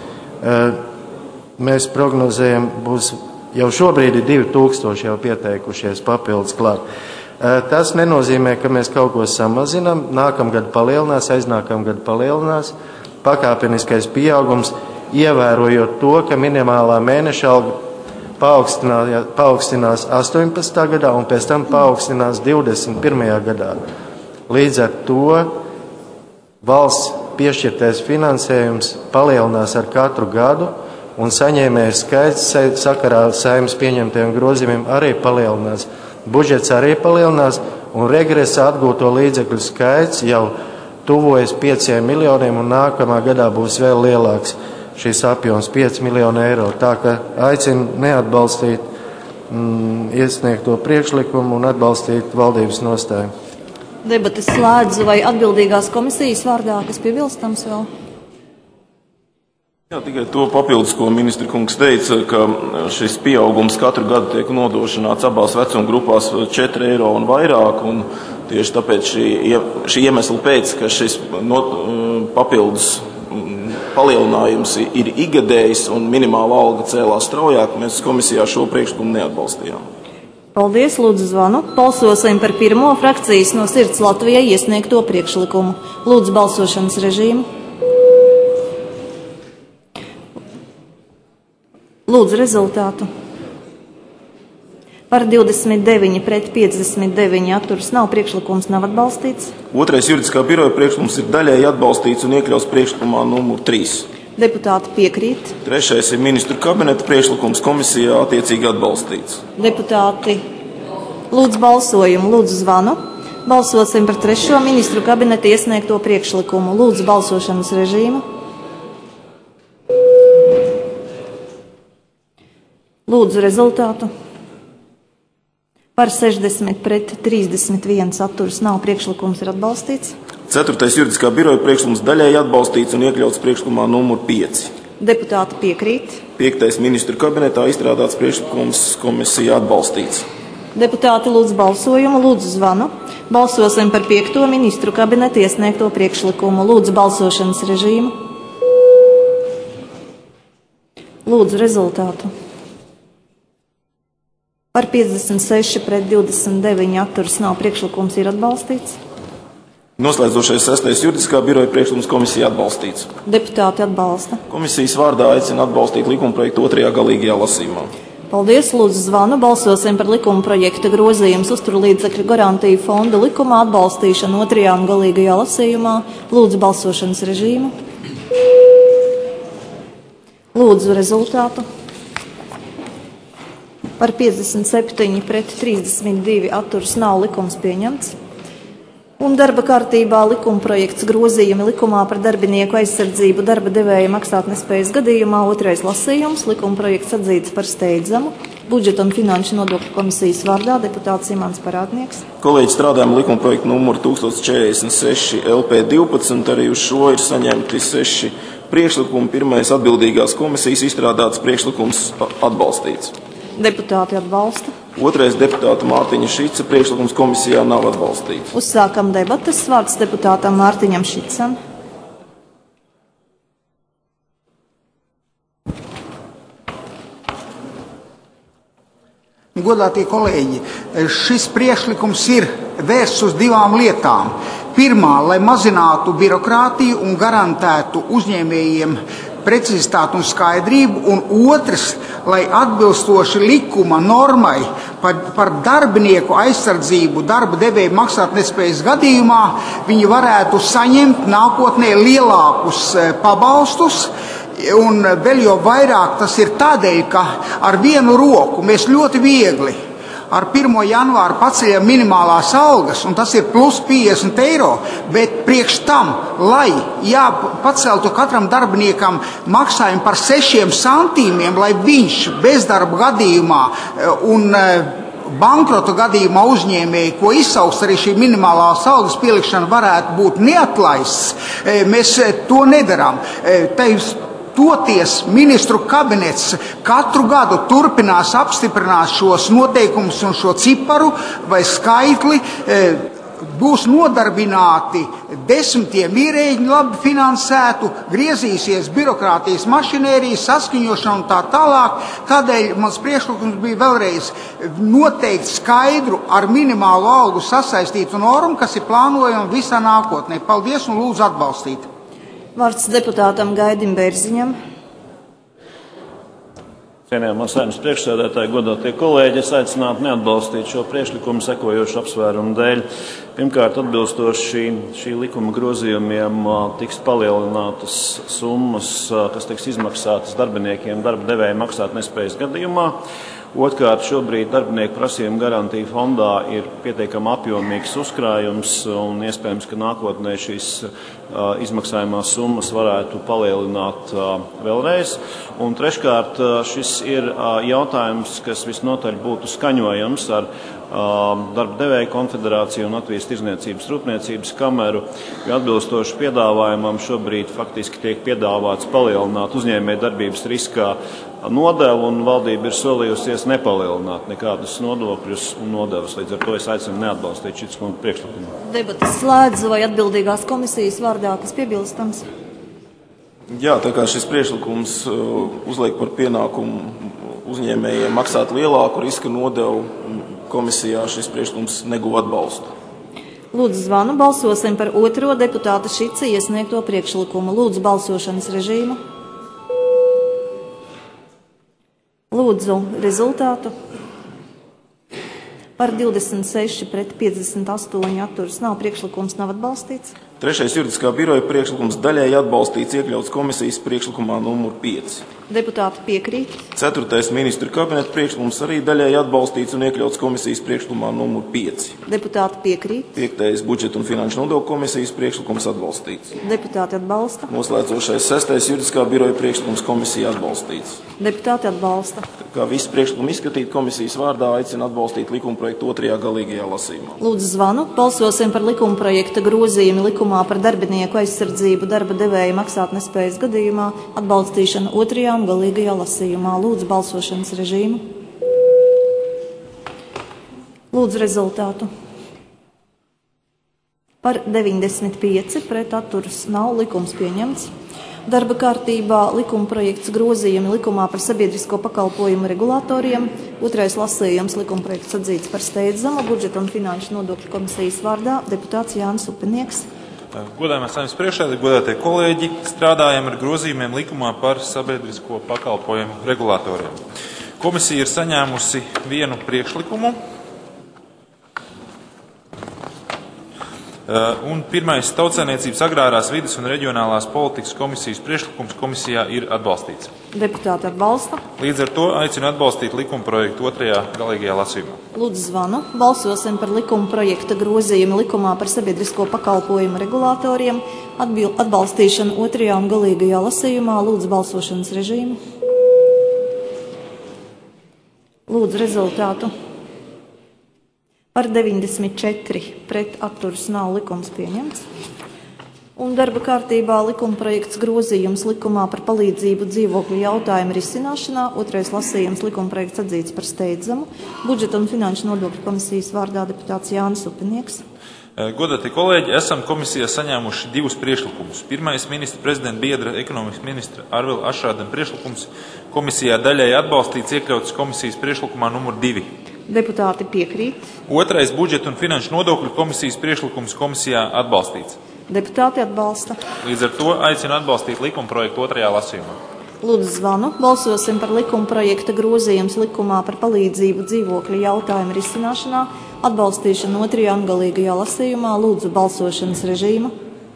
mēs prognozējam, būs jau šobrīd ir 2000 jau pieteikušies papildus klāt. Tas nenozīmē, ka mēs kaut ko samazinām. Nākamgad palielinās, aiznākamgad palielinās. Pakāpeniskais pieaugums, ievērojot to, ka minimālā mēneša alga paaugstinās 18. gadā un pēc tam paaugstinās 21. gadā. Līdz ar to valsts piešķirtais finansējums palielinās ar katru gadu, un saņēmēju skaits sakarā ar Saeimas pieņemtajiem grozījumiem arī palielinās. Budžets arī palielinās, un regresa atgūto līdzekļu skaits jau tuvojas 5 miljoniem, un nākamā gadā būs vēl lielāks šis apjoms - 5 miljoni eiro. Tā ka aicinu neatbalstīt iesniegto priekšlikumu un atbalstīt valdības nostāju. Debates slēdzu, vai atbildīgās komisijas vārdā, kas piebilstams vēl? Jā, tikai to papildus, ko ministra kungs teica, ka šis pieaugums katru gadu tiek nodrošināts abās vecuma grupās 4 eiro un vairāk, un Tieši tāpēc šī iemesla pēc, ka šis papildus palielinājums ir ikgadējs un minimāla alga cēlās straujāk, mēs komisijā šo priekšlikumu neatbalstījām. Paldies, lūdzu zvanu. Balsosim par pirmo frakcijas No sirds Latvijai iesniegto priekšlikumu. Lūdzu balsošanas režīmu. Lūdzu rezultātu. Par 29 pret 59 atturas nav, priekšlikums nav atbalstīts. Otrais juridiskā biroja priekšlikums ir daļēji atbalstīts un iekļauts priekšlikumā numur 3. Deputāti piekrīt. Trešais ir ministru kabineta priekšlikums, komisijā attiecīgi atbalstīts. Deputāti, lūdzu balsojumu, lūdzu zvanu. Balsosim par trešo ministru kabineta iesniegto priekšlikumu. Lūdzu balsošanas režīmu. Lūdzu rezultātu. Par 60 pret 31 atturas nav, priekšlikums ir atbalstīts. Ceturtais juridiskā biroja priekšlikums daļēji atbalstīts un iekļauts priekšlikumā numur 5. Deputāti piekrīt. Piektais ministru kabinetā izstrādāts priekšlikums, komisija atbalstīts. Deputāti lūdzu balsojumu, lūdzu zvanu. Balsosim par 5. ministru kabineta iesniegto priekšlikumu. Lūdzu balsošanas režīmu. Lūdzu rezultātu. Par 56 pret 29 atturas nav, priekšlikums ir atbalstīts. Noslēdzošais 6. juridiskā biroja priekšlikums, komisija atbalstīts. Deputāti atbalsta. Komisijas vārdā aicina atbalstīt likumprojektu 2. galīgajā lasījumā. Paldies, lūdzu zvanu. Balsosim par likuma projekta grozījums uzturlīdzekļu garantiju fonda likumā atbalstīšanu 2. un galīgajā lasījumā. Lūdzu balsošanas režīmu. Lūdzu rezultātu. Par 57 pret 32 atturas nav, likums pieņemts. Un darba kārtībā likuma projekts grozījumi likumā par darbinieku aizsardzību darba devēja maksātnespējas gadījumā 2. lasījums. Likuma projekts atzīts par steidzamu. Budžeta un finanšu nodokļu komisijas vārdā deputāts Imants Parādnieks. Kolēģi, strādājam likuma projektu numuru 1046 LP12. Arī uz šo ir saņemti 6 priekšlikumi. Pirmais atbildīgās komisijas izstrādāts priekšlikums atbalstīts. Deputāti atbalsta. Otrais deputāta Mārtiņa Šica priekšlikums komisijā nav atbalstīts. Uzsākam debatas. Vārds deputātam Mārtiņam Šicam. Godātie kolēģi, šis priekšlikums ir vērsts uz 2 lietām. Pirmā, lai mazinātu birokrātiju un garantētu uzņēmējiem precizitāti un skaidrību, un otrs, lai atbilstoši likuma normai par darbinieku aizsardzību darba devēja maksātnespējas gadījumā viņi varētu saņemt nākotnē lielākus pabalstus. Un vēl jau vairāk tas ir tādēļ, ka ar vienu roku mēs ļoti viegli ar 1. janvāru paceļam minimālās algas, un tas ir plus 50 eiro, bet priekš tam, lai paceltu katram darbiniekam maksājumu par 6 centīmiem, lai viņš bezdarba gadījumā un bankrota gadījumā uzņēmēji, ko izsauks arī šī minimālās algas pielikšana, varētu būt neatlaists, mēs to nedarām. Toties ministru kabinets katru gadu turpinās apstiprināt šos noteikumus un šo ciparu vai skaitli. Būs nodarbināti 10 ierēģi labi finansētu, griezīsies birokrātijas mašinērijas, saskaņošana un tā tālāk. Tādēļ mans priekšlikums bija vēlreiz noteikt skaidru ar minimālu algu sasaistītu normu, kas ir plānojama visā nākotnē. Paldies un lūdzu atbalstīt. Vārds deputātam Gaidim Bērziņam. Cienījamā Saeimas priekšsēdētāji, godātie kolēģi, es aicinātu neatbalstīt šo priekšlikumu sekojošu apsvērumu dēļ. Pirmkārt, atbilstoši šī likuma grozījumiem tiks palielinātas summas, kas tiks izmaksātas darbiniekiem darba devēja maksātnespējas gadījumā. Otrkārt, šobrīd darbinieku prasījumu garantiju fondā ir pietiekami apjomīgs uzkrājums un iespējams, ka nākotnē šīs izmaksājumās summas varētu palielināt vēlreiz. Un treškārt, šis ir jautājums, kas visnotaļ būtu skaņojams ar Darba devēju konfederāciju un Latvijas Tirzniecības rūpniecības kameru, jo atbilstoši piedāvājumam šobrīd faktiski tiek piedāvāts palielināt uzņēmēju darbības riskā nodevu, un valdība ir solījusies nepalielināt nekādus nodokļus un nodevas. Līdz ar to es aicinu neatbalstīt šis priekšlikumu. Debatas slēdz vai atbildīgās komisijas vārdā, kas piebilstams? Jā, tā kā šis priekšlikums uzliek par pienākumu uzņēmējiem maksāt lielāku riska nodevu, komisijā šis priekšlikums neguva atbalstu. Lūdzu zvanu, balsosim par otro deputāta Šica iesniegto priekšlikumu. Lūdzu balsošanas režīmu. Lūdzu rezultātu. Par 26 pret 58 atturas nav, priekšlikums nav atbalstīts. Trešais juridiskā biroja priekšlikums daļēji atbalstīts, iekļauts komisijas priekšlikumā numur 5. Deputāti piekrīt. Ceturtais ministru kabineta priekšlikums arī daļēji atbalstīts un iekļauts komisijas priekšlikumā numur 5. Deputāti piekrīt. Piektais budžeta un finanšu nodokļu komisijas priekšlikums atbalstīts. Deputāti atbalsta. Noslēdzošais sestais juridiskā biroja priekšlikums komisija atbalstīts. Deputāti atbalsta. Kā visi priekšlikumi izskatīt, komisijas vārdā aicina atbalstīt likumprojektu otrajā galīgajā lasījumā. Lūdzu zvanu, balsosim par likumprojekta grozījumu likumā par darbinieku aizsardzību darba devēja maksātnespējas gadījumā, atbalstīšanu otrajā un galīgajā lasījumā. Lūdzu balsošanas režīmu. Lūdzu rezultātu. Par 95 pret atturas nav, likums pieņemts. Darba kārtībā likumprojekts grozījumi likumā par sabiedrisko pakalpojumu regulatoriem. Otrais lasījums likumprojekts atzīts par steidzamu. Budžeta un finanšu nodokļu komisijas vārdā deputāts Jānis Upinieks. Godājumā Saeimas priekšsēdētāji, godātie kolēģi, strādājam ar grozījumiem likumā par sabiedrisko pakalpojumu regulatoriem. Komisija ir saņēmusi vienu priekšlikumu. Un pirmais Tautsaimniecības agrārās vides un reģionālās politikas komisijas priekšlikums komisijā ir atbalstīts. Deputāti atbalsta. Līdz ar to aicinu atbalstīt likumprojektu otrajā galīgajā lasījumā. Lūdzu zvanu. Balsosim par likumprojekta grozījumu likumā par sabiedrisko pakalpojumu regulatoriem. Atbalstīšanu otrajā un galīgajā lasījumā. Lūdzu balsošanas režīmu. Lūdzu rezultātu. Par 94 pret atturas nav, likums pieņemts. Un darba kārtībā likumprojekts grozījums likumā par palīdzību dzīvokļu jautājumu risināšanā. Otrais lasījums likumprojekts atzīts par steidzamu. Budžeta un finanšu nodokļu komisijas vārdā deputāts Jānis Upinieks. Godātie kolēģi, esam komisijā saņēmuši divus priekšlikumus. Pirmais ministra prezidenta biedra ekonomikas ministra Arvila Ašrādena priekšlikums komisijā daļēji atbalstīts, iekļauts komisijas priekšlikumā numur 2. Deputāti piekrīt. Otrais budžeta un finanšu nodokļu komisijas priekšlikums komisijā atbalstīts. Deputāti atbalsta. Līdz ar to aicinu atbalstīt likumprojektu otrajā lasījumā. Lūdzu zvanu. Balsosim par likumprojekta grozījums likumā par palīdzību dzīvokļu jautājumu risināšanā. Atbalstīšanu otrajā un galīgajā lasījumā. Lūdzu balsošanas režīmu.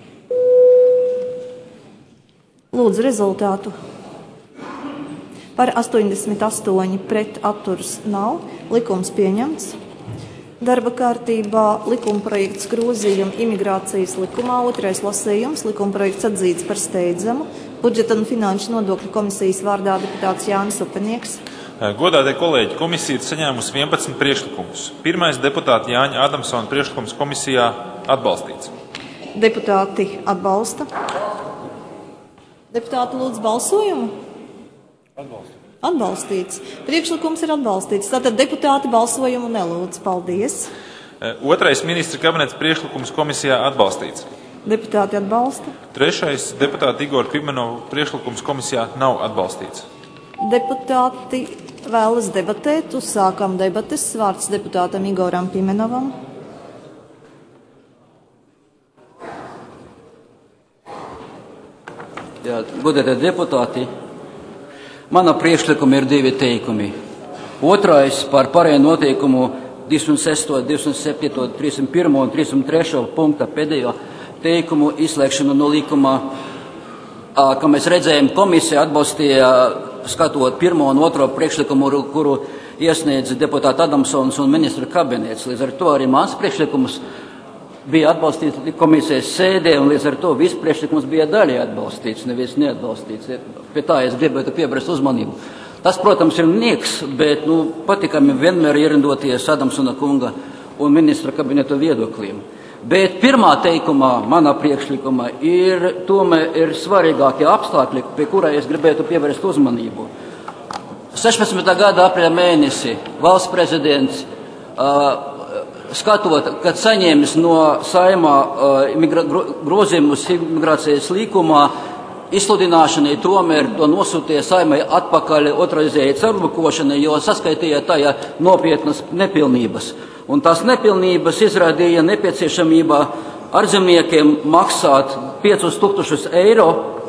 Lūdzu rezultātu. Par 88 pret atturas nav, likums pieņemts. Darba kārtībā likumprojekts grozījumi imigrācijas likumā, otrais lasījums, likumprojekts atzīts par steidzamu. Budžeta un finanšu nodokļu komisijas vārdā deputāts Jānis Upinieks. Godātie kolēģi, komisija ir saņēmusi 11 priekšlikumus. Pirmais deputāta Jāņa Adamsona priekšlikums komisijā atbalstīts. Deputāti atbalsta. Deputāti lūdzu balsojumu. Atbalstīts. Priekšlikums ir atbalstīts. Tātad deputāti balsojumu nelūdz. Paldies. Otrais ministra kabinets priekšlikums komisijā atbalstīts. Deputāti atbalsta. Trešais deputāta Igora Pimenova priekšlikums komisijā nav atbalstīts. Deputāti vēlas debatēt. Uzsākam debates. Vārds deputātam Igoram Pimenovam. Jā, godātie deputāti. Mana priekšlikuma ir divi teikumi. Otrais par pārējo noteikumu 26, 27, 31 un 33 punkta pēdējo teikumu izslēgšanu no likuma. Kā mēs redzējām, komisija atbalstīja skatot pirmo un otro priekšlikumu, kuru iesniedz deputāta Adamsons un ministra kabinets. Līdz ar to arī mans priekšlikums bija atbalstīts komisijas sēdē, un līdz ar to viss priekšlikums bija daļai atbalstīts, nevis neatbalstīts. Pie tā es gribētu pievērst uzmanību. Tas, protams, ir nieks, bet patīkami vienmēr ierindoties Adamsona kunga un ministra kabineta viedokļiem. Bet pirmā teikumā, manā priekšlikumā, tomēr ir svarīgākie apstākļi, pie kurā es gribētu pievērst uzmanību. 16. gada aprīļa mēnesī valsts prezidents, skatot, kad saņēmis no Saeimā grozījumus imigrācijas likumā, izsludināšanai tomēr to nosūtīja Saeimai atpakaļ otrreizēji caurlakošanai, jo saskaitīja tajā nopietnas nepilnības. Un tās nepilnības izrādīja nepieciešamība ārzemniekiem maksāt 5000 eiro,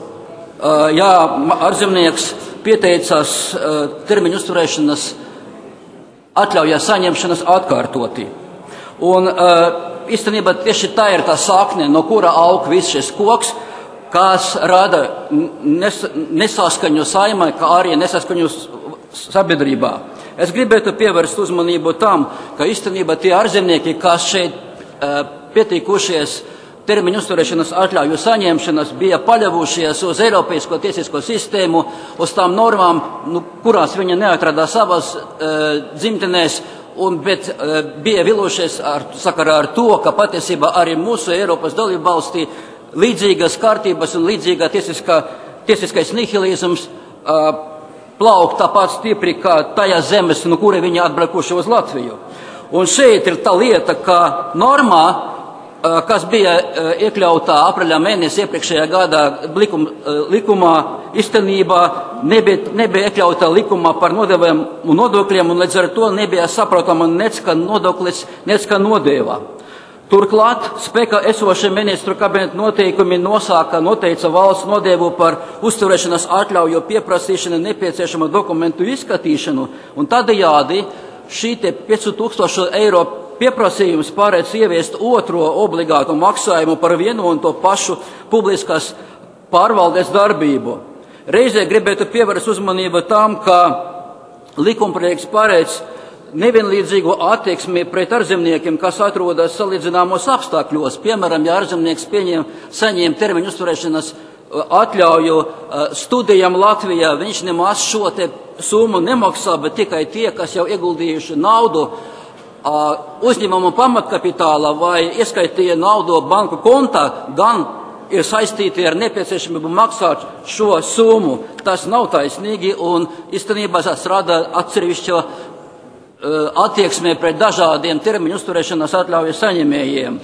ja ārzemnieks pieteicās termiņu uzturēšanas atļaujā saņemšanas atkārtoti. Un īstenībā tieši tā ir tā sakne, no kura aug viss šis koks, kas rada nesaskaņu Saeimai, kā arī nesaskaņu sabiedrībā. Es gribētu pievērst uzmanību tam, ka īstenībā tie ārzemnieki, kas šeit pieteikušies termiņu uzturēšanas atļauju saņemšanas, bija paļavušies uz Eiropeisko tiesisko sistēmu, uz tām normām, kurās viņi neatrada savas dzimtenēs, bet bija vilūšies sakarā ar to, ka patiesībā arī mūsu Eiropas dalību valstī līdzīgas kārtības un līdzīga tiesiskais nihilizms plauk tāpat stipri kā tajā zemes, no kura viņi atbraukuši uz Latviju. Un šeit ir tā lieta, ka normā, kas bija iekļautā aprīļa mēnesī iepriekšējā gadā likumā, īstenībā nebija iekļautā likumā par nodeviem un nodokļiem, un līdz ar to nebija saprotama nec kā nodoklis, nec kā nodeva. Turklāt spēkā esošie ministru kabineta noteikumi noteica valsts nodevu par uzturēšanas atļauju pieprasīšanu nepieciešamo dokumentu izskatīšanu, un tādējādi šī 5000 eiro pieprasījums pārēc ieviest otro obligātu maksājumu par vienu un to pašu publiskās pārvaldes darbību. Reizē gribētu pievērst uzmanību tam, ka likumprojekts pārēc nevienlīdzīgu attieksmi pret ārzemniekiem, kas atrodas salīdzināmos apstākļos. Piemēram, ja ārzemnieks saņem termiņu uzturēšanas atļauju studijām Latvijā, viņš nemaz šo te summu nemaksā, bet tikai tie, kas jau ieguldījuši naudu uzņēmumu pamatkapitāla vai ieskaitīja naudu banku kontā, gan ir saistīti ar nepieciešamību maksāt šo summu. Tas nav taisnīgi un īstenībā tas rada atsevišķo attieksmē pret dažādiem termiņu uzturēšanas atļaujas saņēmējiem.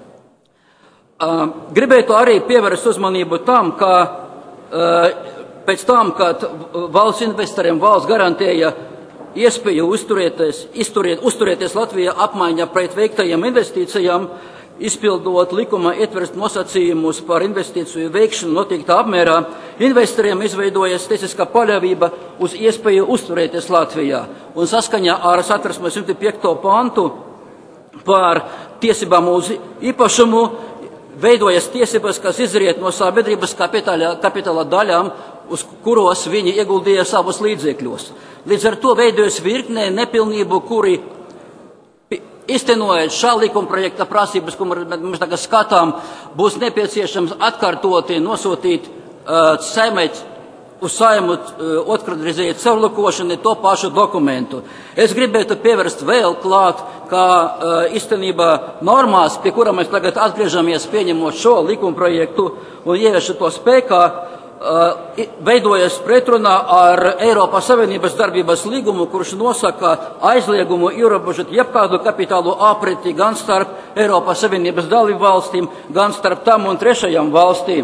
Gribētu arī pievērst uzmanību tam, ka pēc tam, kad valsts investoriem valsts garantēja iespēju uzturēties Latvijā apmaiņā pret veiktajām investīcijām, izpildot likuma ietverst nosacījumus par investīciju veikšanu noteiktā apmērā, investoriem izveidojas tiesiskā paļāvība uz iespēju uzturēties Latvijā. Un saskaņā ar Satversmes 105. pantu par tiesībām uz īpašumu veidojas tiesības, kas izriet no sabiedrības kapitāla daļām, uz kuros viņi ieguldīja savus līdzekļus. Līdz ar to veidojas virknē nepilnību, kuri iztenojot šā likuma projekta prasības, ko mēs tagad skatām, būs nepieciešams atkārtoti nosūtīt Saeimai uz Saeimu otrreizēji caurlakošanai to pašu dokumentu. Es gribētu pievērst vēl klāt, ka īstenībā normās, pie kura mēs tagad atgriežamies pieņemot šo likuma projektu un ieviešot to spēkā, veidojas pretrunā ar Eiropas Savienības darbības līgumu, kurš nosaka aizliegumu ierobežot jebkādu kapitālu apriti gan starp Eiropas Savienības dalību valstīm, gan starp tam un trešajām valstīm.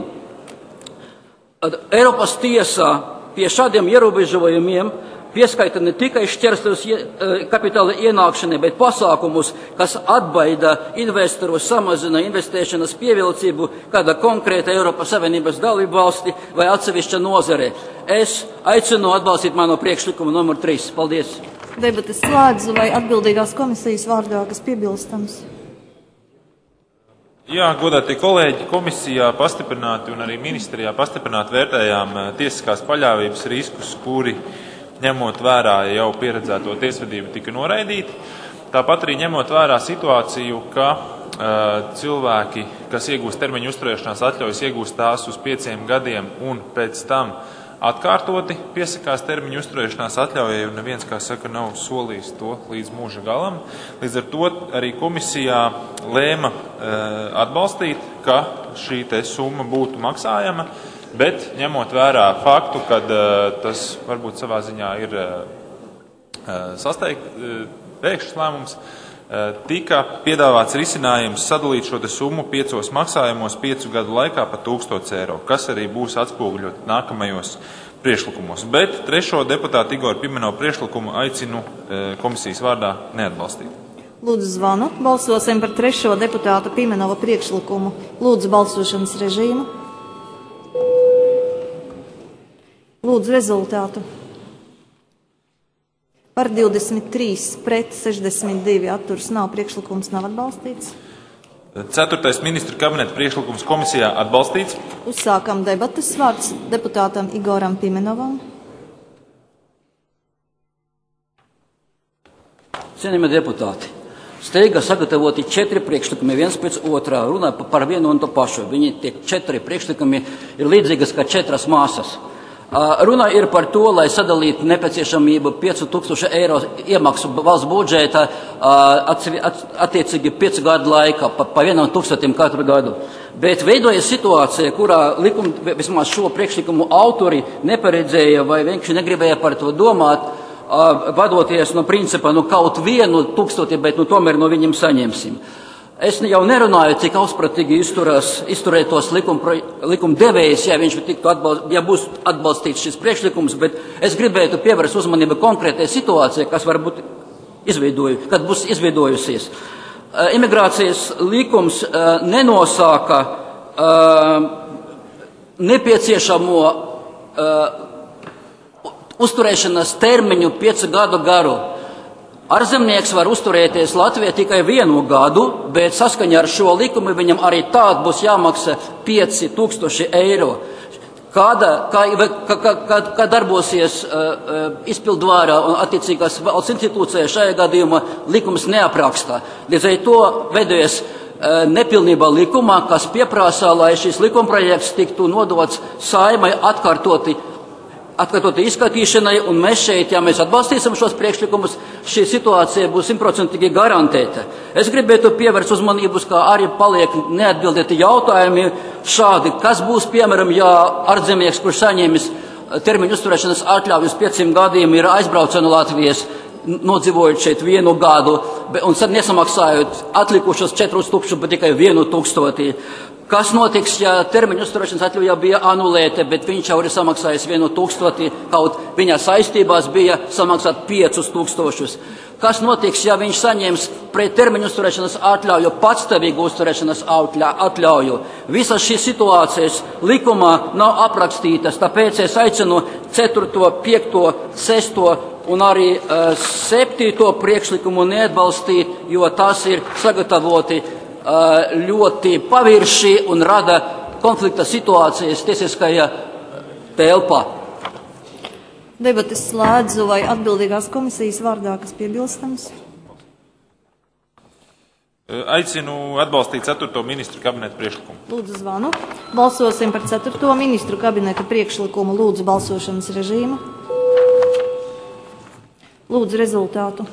Eiropas tiesā pie šādiem ierobežojumiem pieskaita ne tikai šķērslus kapitāla ienākšanai, bet pasākumus, kas atbaida investorus, samazina investēšanas pievilcību kāda konkrēta Eiropas Savienības dalību valsti vai atsevišķa nozare. Es aicinu atbalstīt manu priekšlikumu numur 3. Paldies! Debates slēdzu vai atbildīgās komisijas vārdā, kas piebilstams? Jā, godātie kolēģi, komisijā pastiprināti un arī ministrijā pastiprināti vērtējām tiesiskās paļāvības riskus, kuri ņemot vērā jau pieredzēto tiesvedību tika noraidīti. Tāpat arī ņemot vērā situāciju, ka cilvēki, kas iegūst termiņu uzturēšanās atļaujas, iegūst tās uz 5 gadiem un pēc tam atkārtoti piesakās termiņu uzturēšanās atļaujai, un neviens, kā saka, nav solījis to līdz mūža galam. Līdz ar to arī komisijā lēma atbalstīt, ka šī te summa būtu maksājama, bet ņemot vērā faktu, ka tas varbūt savā ziņā ir pēkšņs lēmums, tika piedāvāts risinājums sadalīt šo summu 5 maksājumos 5 gadu laikā pa 1000 eiro, kas arī būs atspoguļot nākamajos priekšlikumos. Bet 3. deputātu Igoru Pimenovu priekšlikumu aicinu komisijas vārdā neatbalstīt. Lūdzu zvanu. Balsosim par 3. deputāta Pimenova priekšlikumu. Lūdzu balsošanas režīmu. Lūdzu rezultātu. Par 23 pret 62 atturs nav, priekšlikums nav atbalstīts. 4. ministru kabineta priekšlikums komisijā atbalstīts. Uzsākam debatas, vārds deputātam Igoram Pimenovam. Cienījamie deputāti, steiga sagatavoti 4 priekšlikumi, viens pēc otrā, runā par vienu un to pašu. Viņi tie 4 priekšlikumi ir līdzīgas kā 4 māsas. Runa ir par to, lai sadalītu nepieciešamību 5000 eiro iemaksu valsts budžeta attiecīgi 5 gadu laikā, pa 1000 katru gadu. Bet veidojas situācija, kurā vismaz šo priekšlikumu autori neparedzēja vai vienkārši negribēja par to domāt, vadoties no principa, kaut 1000, bet tomēr no viņiem saņemsim. Es jau nerunāju, cik augstprātīgi izturētos likumdevējs, ja būs atbalstīts šis priekšlikums, bet es gribētu pievērst uzmanību konkrētai situācijai, kas varbūt būs izveidojusies. Imigrācijas likums nenosāka nepieciešamo uzturēšanas termiņu 5 gadu garu. Ārzemnieks var uzturēties Latvijā tikai 1 gadu, bet saskaņā ar šo likumu viņam arī tād būs jāmaksā 5000 eiro. Kā darbosies izpildvārā un attiecīgās valsts institūcijā, šajā gadījumā likums neaprakstā. Līdz ar to veidojas nepilnība likumā, kas pieprasa, lai šis likumprojekts tiktu nodots Saeimai atkārtoti izskatīšanai, un mēs šeit, ja mēs atbalstīsim šos priekšlikumus, šī situācija būs 100% garantēta. Es gribētu pievērst uzmanību, kā arī paliek neatbildēti jautājumi šādi, kas būs, piemēram, ja ārzemnieks, kurš saņēmis termiņu uzturēšanas atļauju uz 5 gadiem, ir aizbraucis no Latvijas, nodzīvojot šeit 1 gadu, un tad nesamaksājot atlikušos 4000, bet tikai 1000. Kas notiks, ja termiņu uzturēšanas atļauja bija anulēta, bet viņš jau ir samaksājis 1000, kaut viņa saistībās bija samaksāt 5000? Kas notiks, ja viņš saņems pret termiņu uzturēšanas atļauju patstāvīgu uzturēšanas atļauju? Visas šīs situācijas likumā nav aprakstītas, tāpēc es aicinu 4., 5., 6. un arī 7. priekšlikumu neatbalstīt, jo tas ir sagatavoti ļoti pavirši un rada konflikta situācijas tiesiskajā telpā. Debates slēdzu, vai atbildīgās komisijas vārdā, kas piebilstams? Aicinu atbalstīt 4. ministru kabineta priekšlikumu. Lūdzu zvanu. Balsosim par 4. ministru kabineta priekšlikumu. Lūdzu balsošanas režīmu. Lūdzu rezultātu.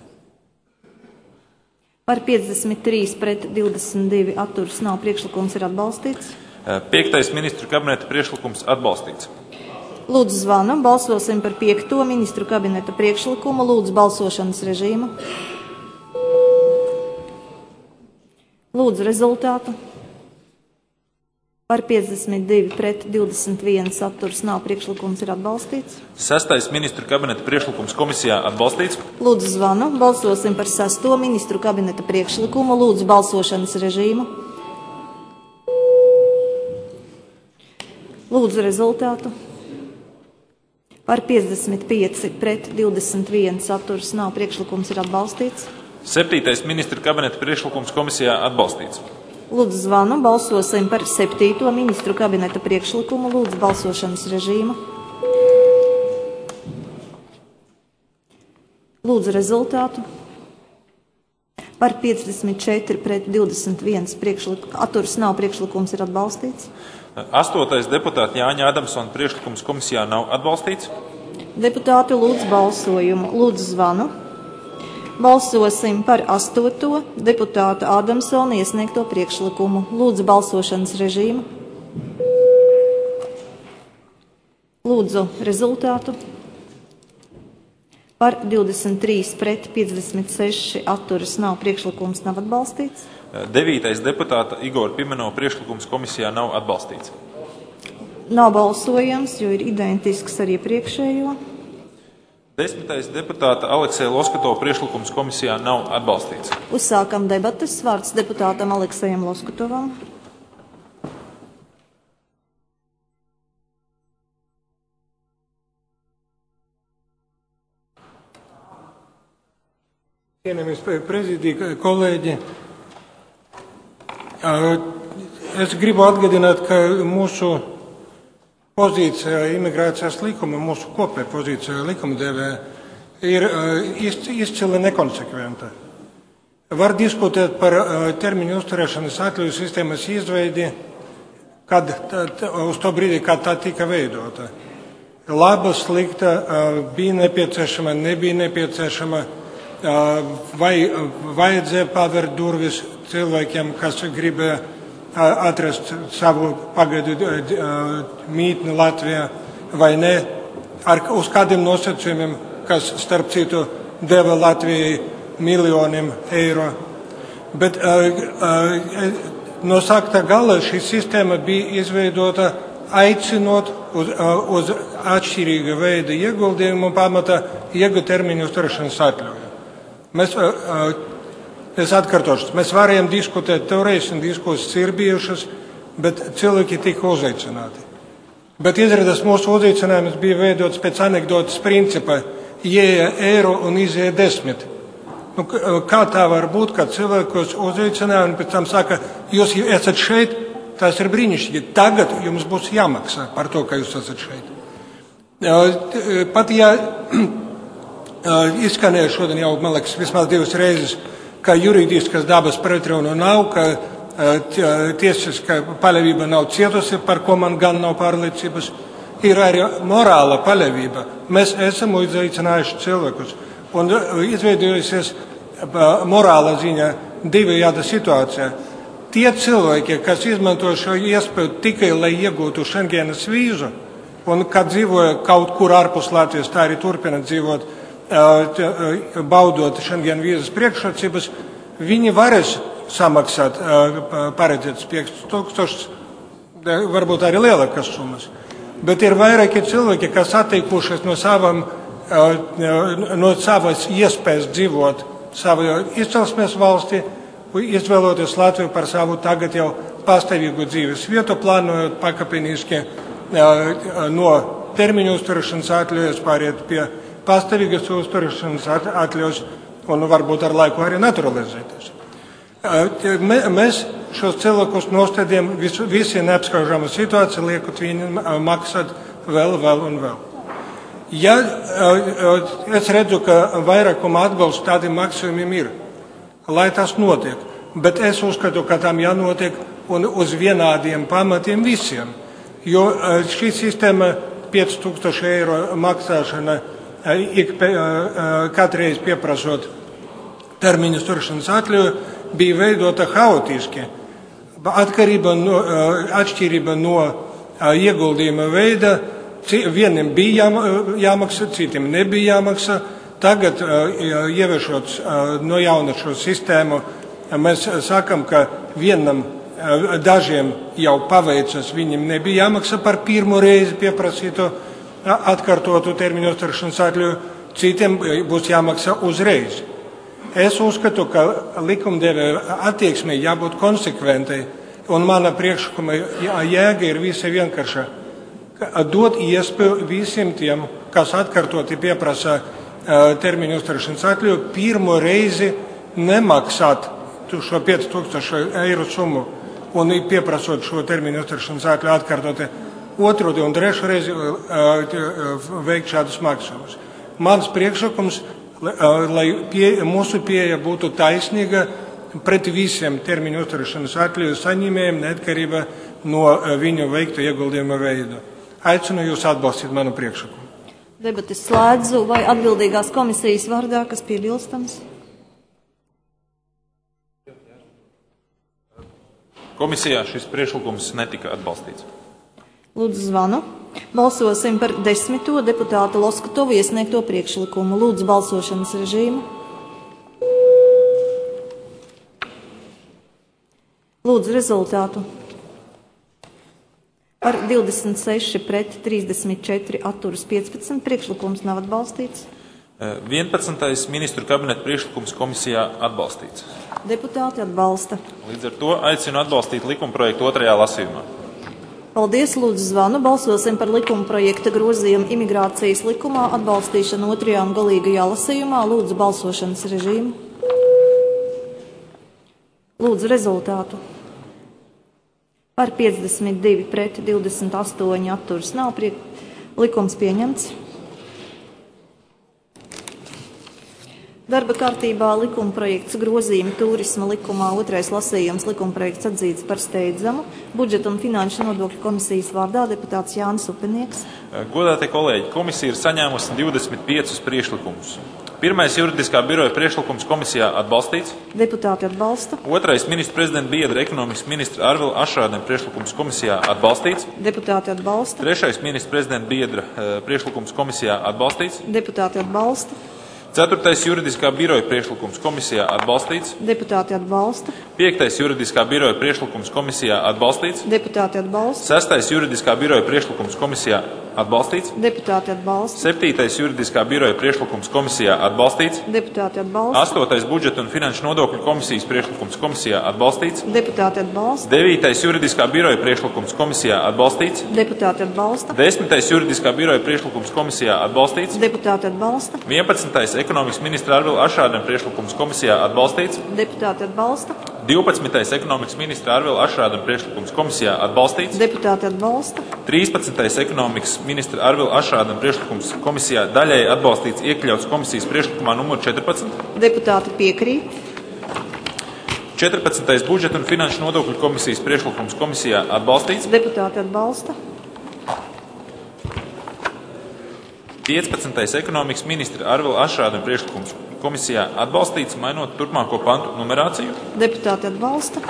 Par 53 pret 22 atturs nav, priekšlikums ir atbalstīts. 5. ministru kabineta priekšlikums atbalstīts. Lūdzu zvanu. Balsosim par 5. ministru kabineta priekšlikumu. Lūdzu balsošanas režīmu. Lūdzu rezultātu. Par 52 pret 21 atturs nav, priekšlikums ir atbalstīts. 6. ministru kabineta priekšlikums komisijā atbalstīts. Lūdzu zvanu. Balsosim par 6. ministru kabineta priekšlikumu. Lūdzu balsošanas režīmu. Lūdzu rezultātu. Par 55 pret 21 atturs nav, priekšlikums ir atbalstīts. 7. ministru kabineta priekšlikums komisijā atbalstīts. Lūdzu zvanu. Balsosim par 7. ministru kabineta priekšlikumu. Lūdzu balsošanas režīmu. Lūdzu rezultātu. Par 54 pret 21 atturas nav, priekšlikums ir atbalstīts. 8. deputāta Jāņa Adamsona priekšlikums komisijā nav atbalstīts. Deputāti lūdz balsojumu. Lūdzu zvanu. Balsosim par 8. deputāta Adamsona iesniegto priekšlikumu. Lūdzu balsošanas režīmu. Lūdzu rezultātu. Par 23 pret 56 atturas nav, priekšlikums nav atbalstīts. 9. deputāta Igora Pimenova priekšlikums komisijā nav atbalstīts. Nav balsojams, jo ir identisks ar iepriekšējo. 10. deputāta Aleksēja Loskutova priekšlikums komisijā nav atbalstīts. Uzsākam debates. Vārds deputātam Aleksējam Loskutovam. Cienījamies prezidija kolēģi, es gribu atgādināt, ka mūsu pozīcija imigrācijas likuma, mūsu kopēja pozīcija likumdevē ir izcili nekonsekventa. Var diskutēt par termiņu uzturēšanas atļauju sistēmas izveidi, kad uz to brīdi, kad tā tika veidota. Laba, slikta, bija nepieciešama, nebija nepieciešama. Vai vajadzēja pavērt durvis cilvēkiem, kas gribēja atrast savu pagaidu mītni Latvijā, vai ne, uz kādiem nosacījumiem, kas, starp citu, deva Latvijai miljoniem eiro. Bet no sākta gala šī sistēma bija izveidota aicinot uz atšķirīga veida ieguldījumu pamata iegūt termiņu uzturēšanas atļauju. Es atkārtošu, mēs varējām diskutēt teorētiski, un diskusijas ir bijušas, bet cilvēki tika uzaicināti. Bet izrādās mūsu uzaicinājums bija veidots pēc anekdotas principa ieeja eiro un izieja 10. Kā tā var būt, kad cilvēkos uzaicināja un pēc tam saka, jūs esat šeit, tas ir brīnišķīgi, tagad jums būs jāmaksā par to, ka jūs esat šeit. Pat ja izskanēja šodien jau, man liekas, vismaz 2 reizes, ka juridiskas dabas pretrunu nav, ka tiesiska paļāvība nav cietusi, par ko man gan nav pārliecības. Ir arī morāla paļāvība. Mēs esam uzaicinājuši cilvēkus. Un izveidojusies morāla ziņā divējāda situācija. Tie cilvēki, kas izmanto šo iespēju tikai, lai iegūtu Schengenas vīzu, un kad dzīvoja kaut kur ārpus Latvijas, tā arī turpina dzīvot, baudot Schengen vīzas priekšrocības, viņi varēs samaksāt paredzētas 5000, varbūt arī lielākas summas. Bet ir vairāki cilvēki, kas atteikušies no savas iespējas dzīvot savā izcelsmes valstī, izvēloties Latviju par savu tagad jau pastāvīgu dzīves vietu, plānojot pakāpeniski no termiņu uzturēšanas atļaujas pāriet pie pastāvīgas uzturēšanas atļaus un varbūt ar laiku arī naturalizēties. Mēs šos cilvēkus nostādījām visi neapskaužama situācija, liekot viņiem maksāt vēl un vēl. Ja es redzu, ka vairākuma atbalsts tādiem maksājumiem ir, lai tas notiek, bet es uzskatu, ka tam jānotiek un uz vienādiem pamatiem visiem, jo šī sistēma 5000 eiro maksāšana katreiz pieprasot termiņu uzturēšanas atļauju bija veidota haotiski. Atšķirība no ieguldījuma veida, vieniem bija jāmaksā, citiem nebija jāmaksā. Tagad, ieviešot no jauna šo sistēmu, mēs sakam, ka dažiem jau paveicas, viņiem nebija jāmaksā par pirmo reizi pieprasīto atkārtotu termiņu uzturēšanas atļauju, citiem būs jāmaksā uzreiz. Es uzskatu, ka likumdevēja attieksmei jābūt konsekventai, un mana priekšlikuma jēga ir visai vienkārša. Dot iespēju visiem tiem, kas atkārtoti pieprasa termiņu uzturēšanas atļauju, pirmo reizi nemaksāt šo 5000 eiro summu un pieprasot šo termiņu uzturēšanas atļauju atkārtoti otru un trešu reizi veikt šādus maksājumus. Mans priekšlikums lai mūsu pieeja būtu taisnīga pret visiem termiņu uzturēšanas atļauju saņēmējiem, neatkarībā no viņu veikta ieguldījuma veida. Aicinu jūs atbalstīt manu priekšlikumu. Debates slēdzu. Vai atbildīgās komisijas vārdā, kas piebilstams? Komisijā šis priekšlikums netika atbalstīts. Lūdzu zvanu. Balsosim par 10. deputāta Loskatovu iesniegto priekšlikumu. Lūdzu balsošanas režīmu. Lūdzu rezultātu. Par 26 pret 34 atturas 15. Priekšlikums nav atbalstīts. 11. ministru kabineta priekšlikums komisijā atbalstīts. Deputāti atbalsta. Līdz ar to aicinu atbalstīt likumprojektu otrajā lasījumā. Paldies, lūdzu zvanu. Balsosim par likumprojekta grozījumu imigrācijas likumā atbalstīšanu otrajā un galīgajā lasījumā. Lūdzu balsošanas režīmu. Lūdzu rezultātu. Par 52 pret 28 atturas nav. Likums pieņemts. Darba kārtībā likumprojekts grozījumi turisma likumā otrais lasījums likumprojekts atzīts par steidzamu. Budžeta un finanšu nodokļu komisijas vārdā deputāts Jānis Upenieks. Godātie kolēģi, komisija ir saņēmusi 25 priekšlikumus. Pirmais juridiskā biroja priekšlikums komisijā atbalstīts. Deputāti atbalsta. Otrais ministra prezidenta biedra ekonomikas ministra Arvila Ašrādena priekšlikums komisijā atbalstīts. Deputāti atbalsta. Trešais ministra prezidenta biedra priekšlikums komisijā atbalstīts. Deputāti atbalsta. Ceturtais juridiskā biroja priekšlikums komisijā atbalstīts. Deputāti atbalsta. Piektais juridiskā biroja priekšlikums komisijā atbalstīts. Deputāti atbalsta. Sestais juridiskā biroja priekšlikums komisijā atbalstīts. Deputāti atbalsta. Septītais juridiskā biroja priekšlikums komisijā atbalstīts. Deputāti atbalsta. Astotais budžeta un finanšu nodokļu komisijas priekšlikums komisijā atbalstīts. Deputāti atbalsta. Devītais juridiskā biroja priekšlikums komisijā atbalstīts. Deputāti atbalsta. Desmitais juridiskā biroja priekšlikums komisijā atbalstīts. Deputāti atbalsta. 11. ekonomikas ministra Arvila Ašrādena priekšlikums komisijā atbalstīts. Deputāti atbalsta. 12. ekonomikas ministra Arvila Ašrādena priekšlikums komisijā atbalstīts. Deputāti atbalsta. 13. ekonomikas ministra Arvila Ašrādena priekšlikums komisijā daļēji atbalstīts iekļauts komisijas priekšlikumā numur 14. Deputāti piekrīt. 14. budžeta un finanšu nodokļu komisijas priekšlikums komisijā atbalstīts. Deputāti atbalsta. 15. ekonomikas ministra Arvila Ašrādena priekšlikums komisijā atbalstīts, mainot turpmāko pantu numerāciju. Deputāti atbalsta.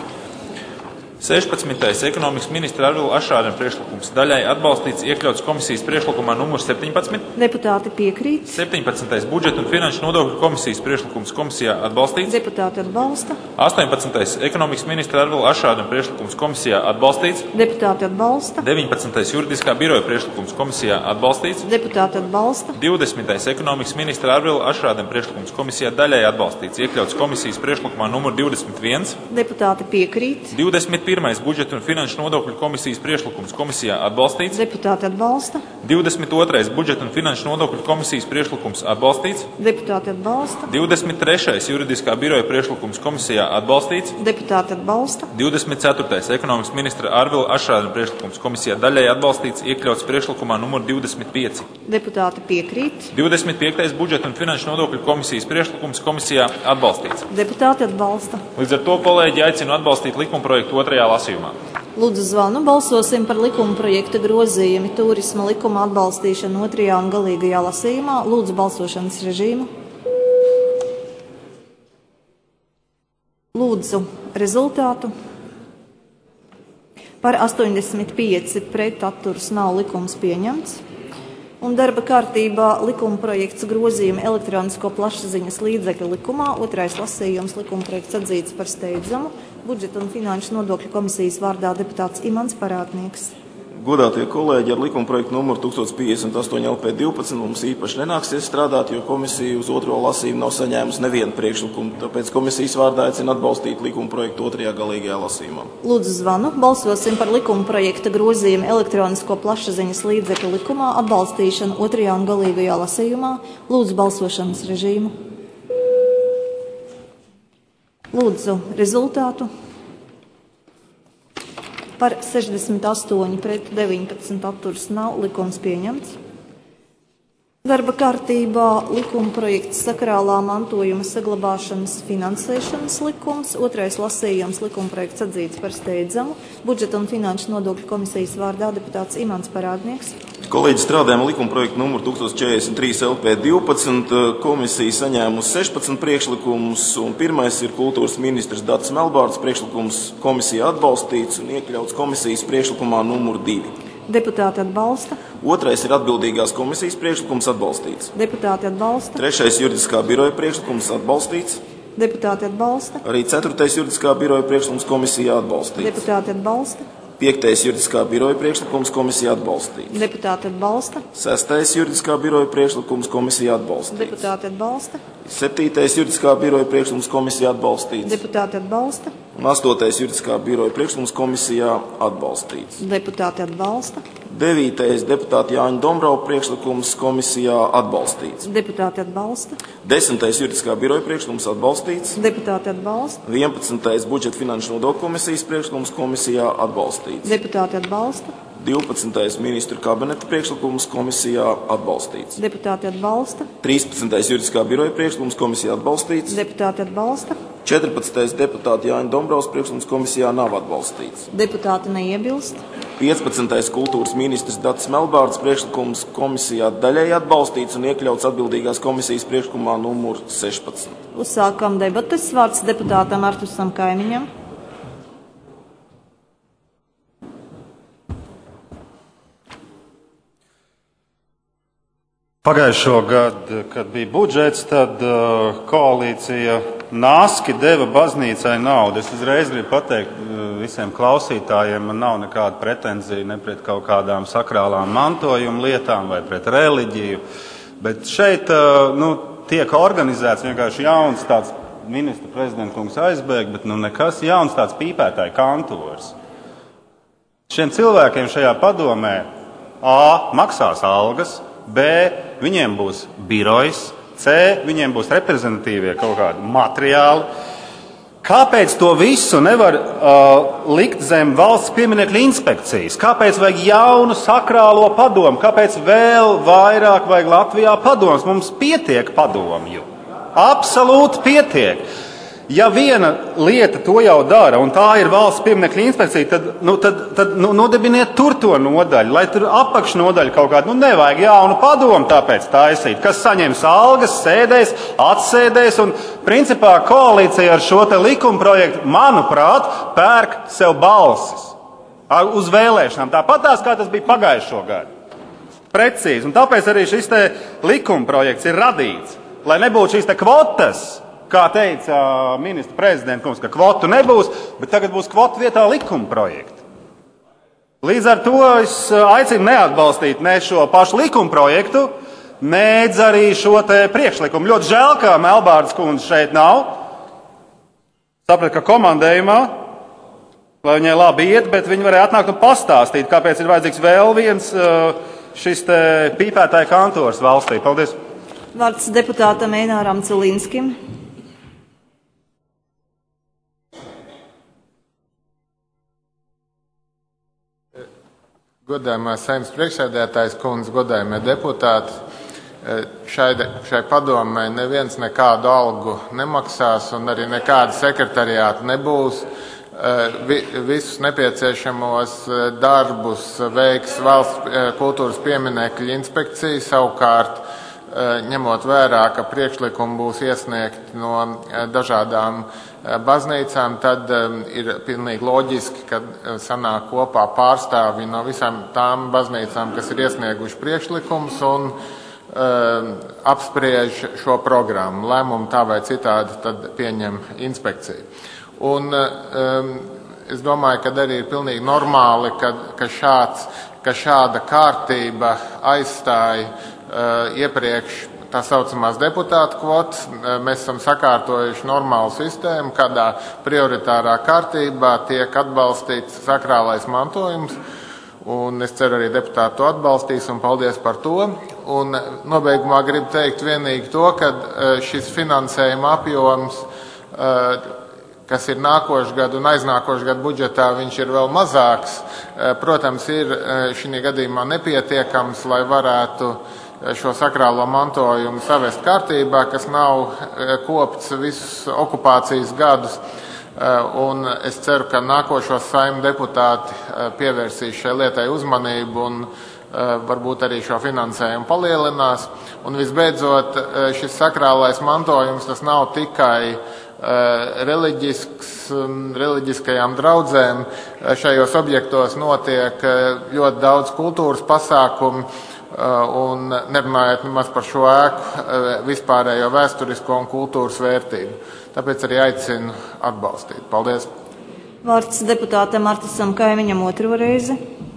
16. ekonomikas ministra Arvila Ašrādena priekšlikums daļai atbalstīts, iekļauts komisijas priekšlikumā numur 17. Deputāti piekrīt. 17. budžeta un finanšu nodokļu komisijas priekšlikums komisijā atbalstīts. Deputāti atbalsta. 18. ekonomikas ministra Arvila Ašrādena priekšlikums komisijā atbalstīts. Deputāti atbalsta. 19. juridiskā biroja priekšlikums komisijā atbalstīts. Deputāti atbalsta. 20. ekonomikas ministra Arvila Ašrādena priekšlikums komisijā daļai atbalstīts, iekļauts komisijas priekšlikumā numur 21. Deputāti piekrīt. 21. budžeta un finanšu nodokļu komisijas priekšlikums komisijā atbalstīts. Deputāti atbalsta. 22. budžeta un finanšu nodokļu komisijas priekšlikums atbalstīts. Deputāti atbalsta. 23. juridiskā biroja priekšlikums komisijā atbalstīts. Deputāti atbalsta. 24. ekonomikas ministra Arvila Ašrādena priekšlikums komisijā daļai atbalstīts, iekļauts priekšlikumā numur 25. Deputāti piekrīt. 25. budžeta un finanšu nodokļu komisijas priekšlikums komisijā atbalstīts. Deputāti atbalsta. Līdz ar to, kolēģi, aicinu atbalstīt likumprojektu otrajā lasījumā. Lūdzu zvanu. Balsosim par likumprojekta grozījumi turisma likuma atbalstīšanu otrajā un galīgajā lasījumā. Lūdzu balsošanas režīmu. Lūdzu rezultātu. Par 85 pret atturas nav likums pieņemts. Un darba kārtībā likumprojekts grozījumi elektronisko plašsaziņas līdzekļu likumā. Otrais lasījums likumprojekts atzīts par steidzamu. Budžeta un finanšu nodokļu komisijas vārdā deputāts Imants Parātnieks. Godātie kolēģi, ar likumprojektu numuru 1058 LP12 mums īpaši nenāksies strādāt, jo komisija uz otro lasījumu nav saņēmusi nevienu priekšlikumu. Tāpēc komisijas vārdā aicina atbalstīt likumprojektu otrajā galīgajā lasījumā. Lūdzu zvanu. Balsosim par likumprojekta grozījumu elektronisko plašsaziņas līdzekļu likumā atbalstīšanu otrajā un galīgajā lasījumā. Lūdzu balsošanas režīmu. Lūdzu rezultātu. Par 68 pret 19 atturas nav likums pieņemts. Darba kārtībā likuma projekts sakrālā mantojuma saglabāšanas finansēšanas likums, otrais lasījums likuma projekts atzīts par steidzamu, budžeta un finanšu nodokļu komisijas vārdā deputāts Imants Parādnieks. Kolēģi, strādājam likuma projektu numuru 1043 LP12, komisija saņēmusi 16 priekšlikumus, un pirmais ir kultūras ministrs Dats Melbārds priekšlikums, komisija atbalstīts un iekļauts komisijas priekšlikumā numuru 2. Deputāti atbalsta. Otrais ir atbildīgās komisijas priekšlikums atbalstīts. Deputāti atbalsta. Trešais juridiskā biroja priekšlikums atbalstīts. Deputāti atbalsta. Arī ceturtais juridiskā biroja priekšlikums komisijā atbalstīts. Deputāti atbalsta. Piektais juridiskā biroja priekšlikums komisijā atbalstīts. Deputāti atbalsta. Sestais juridiskā biroja priekšlikums komisijā atbalstīts. Deputāti atbalsta. Septītais juridiskā biroja priekšlikums komisijā atbalstīts. Deputāti atbalsta. Un astotais juridiskā biroja priekšlikums komisijā atbalstīts. Deputāti atbalsta. Devītais deputāta Jāņa Dombrauka priekšlikums komisijā atbalstīts. Deputāti atbalsta. Desmitais juridiskā biroja priekšlikums atbalstīts. Deputāti atbalsta. 11. budžeta finanšu nodokļu komisijas priekšlikums komisijā atbalstīts. Deputāti atbalsta. 12. ministru kabineta priekšlikums komisijā atbalstīts. Deputāti atbalsta. 13. juridiskā biroja priekšlikums komisijā atbalstīts. Deputāti atbalsta. 14. deputāta Jāņa Dombrauka priekšlikums komisijā nav atbalstīts. Deputāti neiebilst. 15. kultūras ministrs Dats Melbārds priekšlikums komisijā daļēji atbalstīts un iekļauts atbildīgās komisijas priekšlikumā numur 16. Uzsākam debates. Vārds deputātam Artusam Kaimiņam. Pagājušo gadu, kad bija budžets, tad koalīcija nāski deva baznīcai naudu. Es uzreiz gribu pateikt visiem klausītājiem, man nav nekāda pretenzija ne pret kaut kādām sakrālām mantojuma lietām vai pret reliģiju, bet šeit tiek organizēts vienkārši jauns tāds ministra prezidenta kungs aizbēg, bet nekas jauns tāds pīpētāju kantors. Šiem cilvēkiem šajā padomē A maksās algas, B viņiem būs birojs, C viņiem būs reprezentatīvie kaut kādi materiāli. Kāpēc to visu nevar likt zem valsts pieminekļa inspekcijas? Kāpēc vajag jaunu sakrālo padomu? Kāpēc vēl vairāk vajag Latvijā padomus? Mums pietiek padomju. Absolūti pietiek. Ja viena lieta to jau dara, un tā ir valsts pieminekļa inspekcija, tad nodibiniet tur to nodaļu, lai tur apakšnodaļa kaut kāda, nevajag jaunu padomu tāpēc taisīt, kas saņems algas, sēdēs, atsēdēs, un principā koalīcija ar šo te likuma projektu, manuprāt, pērk sev balsis uz vēlēšanām. Tāpatās, kā tas bija pagājušo gadu. Precīzi, un tāpēc arī šis te likuma projekts ir radīts, lai nebūtu šīs te kvotas. Kā teica ministra prezidenta kungs, ka kvotu nebūs, bet tagad būs kvotu vietā likuma projekti. Līdz ar to es aicinu neatbalstīt ne šo pašu likuma projektu, nedz arī šo te priekšlikumu. Ļoti žēl, ka Melbārdas kundze šeit nav. Sapratu, ka komandējumā, lai viņai labi iet, bet viņi varēja atnākt un pastāstīt, kāpēc ir vajadzīgs vēl viens šis te pīpētāju kantors valstī. Paldies. Vārds deputātam Eināram Cilinskim. Godājumā Saeimas priekšsēdētājs kundze, godājumie deputāti, šai padomē neviens nekādu algu nemaksās un arī nekāda sekretariāta nebūs. Visus nepieciešamos darbus veiks valsts kultūras pieminekļu inspekcija, savukārt ņemot vērā, ka priekšlikumi būs iesniegti no dažādām baznīcām, tad ir pilnīgi loģiski, ka sanāk kopā pārstāvji no visām tām baznīcām, kas ir iesnieguši priekšlikumus un apspriež šo programmu. Lēmumu tā vai citādi tad pieņem inspekcija. Un es domāju, ka arī ir pilnīgi normāli, ka šāda kārtība aizstāja iepriekš tā saucamās deputātu kvotas. Mēs esam sakārtojuši normālu sistēmu, kādā prioritārā kārtībā tiek atbalstīts sakrālais mantojums. Un es ceru, arī deputāti to atbalstīs, un paldies par to. Un nobeigumā gribu teikt vienīgi to, ka šis finansējuma apjoms, kas ir nākošu gadu un aiznākošu gadu budžetā, viņš ir vēl mazāks. Protams, ir šī gadījumā nepietiekams, lai varētu šo sakrālo mantojumu savest kārtībā, kas nav kopts visus okupācijas gadus. Un es ceru, ka nākošos Saeimas deputāti pievērsīs šai lietai uzmanību un varbūt arī šo finansējumu palielinās. Un visbeidzot, šis sakrālais mantojums tas nav tikai reliģiskajām draudzēm. Šajos objektos notiek ļoti daudz kultūras pasākumu. Un nerunājot nemaz par šo ēku vispārējo vēsturisko un kultūras vērtību. Tāpēc arī aicinu atbalstīt. Paldies! Vārds deputātam Artisam Kaimiņam otro reizi.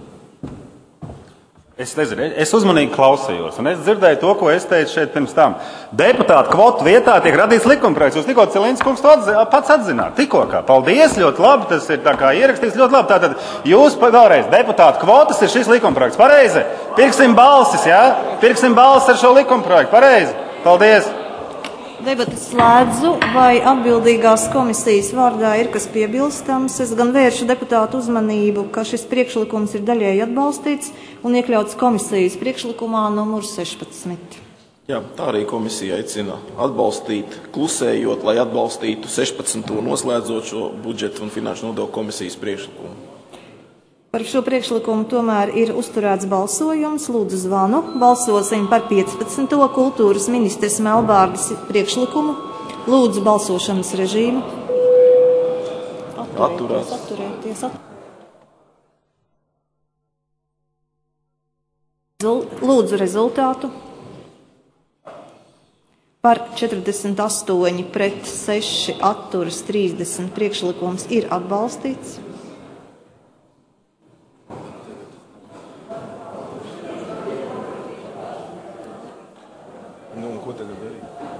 Es nezinu, es uzmanīgi klausījos, un es dzirdēju to, ko es teicu šeit pirms tam. Deputātu kvotu vietā tiek radīts likumprojekts. Jūs tikko, Cilīns kungs, to pats atzināt. Tikko kā. Paldies, ļoti labi, tas ir tā kā ierakstīts ļoti labi. Tātad jūs vēlreiz, deputātu kvotas ir šis likumprojekts. Pareizi? Pirksim balsis, jā? Pirksim balsis ar šo likumprojektu. Pareizi? Paldies! Debates slēdzu, vai atbildīgās komisijas vārdā ir kas piebilstams. Es gan vēršu deputātu uzmanību, ka šis priekšlikums ir daļēji atbalstīts un iekļauts komisijas priekšlikumā numur 16. Jā, tā arī komisija aicina atbalstīt, klusējot, lai atbalstītu 16. noslēdzot šo budžetu un finanšu nodokļu komisijas priekšlikumu. Par šo priekšlikumu tomēr ir uzturēts balsojums. Lūdzu zvanu. Balsosim par 15. kultūras ministres Melbārdas priekšlikumu. Lūdzu balsošanas režīmu. Atturēties. Lūdzu rezultātu. Par 48 pret 6 atturas 30 priekšlikums ir atbalstīts. Ko tagad darīt?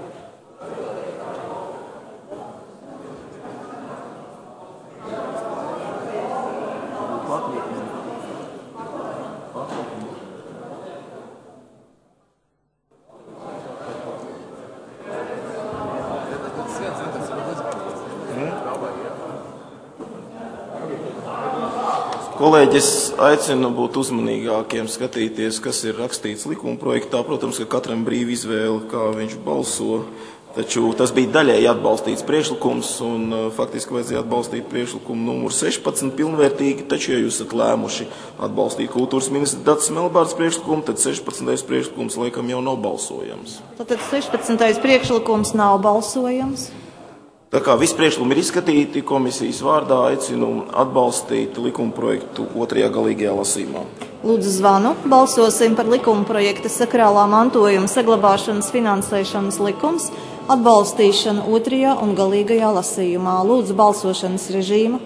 Kolēģi, es aicinu būt uzmanīgākiem, skatīties, kas ir rakstīts likuma projektā. Protams, ka katram brīva izvēle, kā viņš balso, taču tas bija daļēji atbalstīts priekšlikums, un faktiski vajadzēja atbalstīt priekšlikumu numur 16 pilnvērtīgi, taču, ja jūs esat lēmuši atbalstīt kultūras ministra Datas Melbārdas priekšlikumu, tad 16. priekšlikums laikam jau nav balsojams. Tātad 16. priekšlikums nav balsojams. Tā kā visi priekšlikumi ir izskatīti, komisijas vārdā aicinu atbalstīt likuma projektu otrajā galīgajā lasījumā. Lūdzu zvanu. Balsosim par likuma projekta sakrālā mantojuma saglabāšanas finansēšanas likums atbalstīšanu otrajā un galīgajā lasījumā. Lūdzu balsošanas režīmu.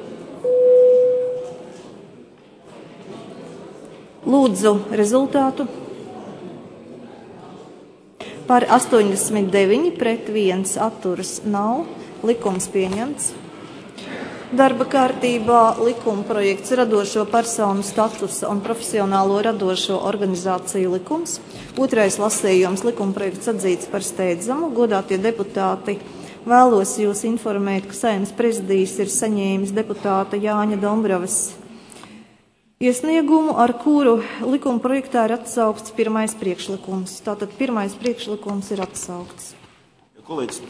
Lūdzu rezultātu. Par 89 pret 1 atturas nav. Likums pieņemts. Darba kārtībā likuma projekts radošo personu statusa un profesionālo radošo organizāciju likums. Otrais lasījums likuma projekts atzīts par steidzamu. Godātie deputāti, vēlos jūs informēt, ka Saeimas prezidijs ir saņēmis deputāta Jāņa Dombravas iesniegumu, ar kuru likuma projektā ir atsaukts pirmais priekšlikums. Tātad pirmais priekšlikums ir atsaukts. Kolēģis,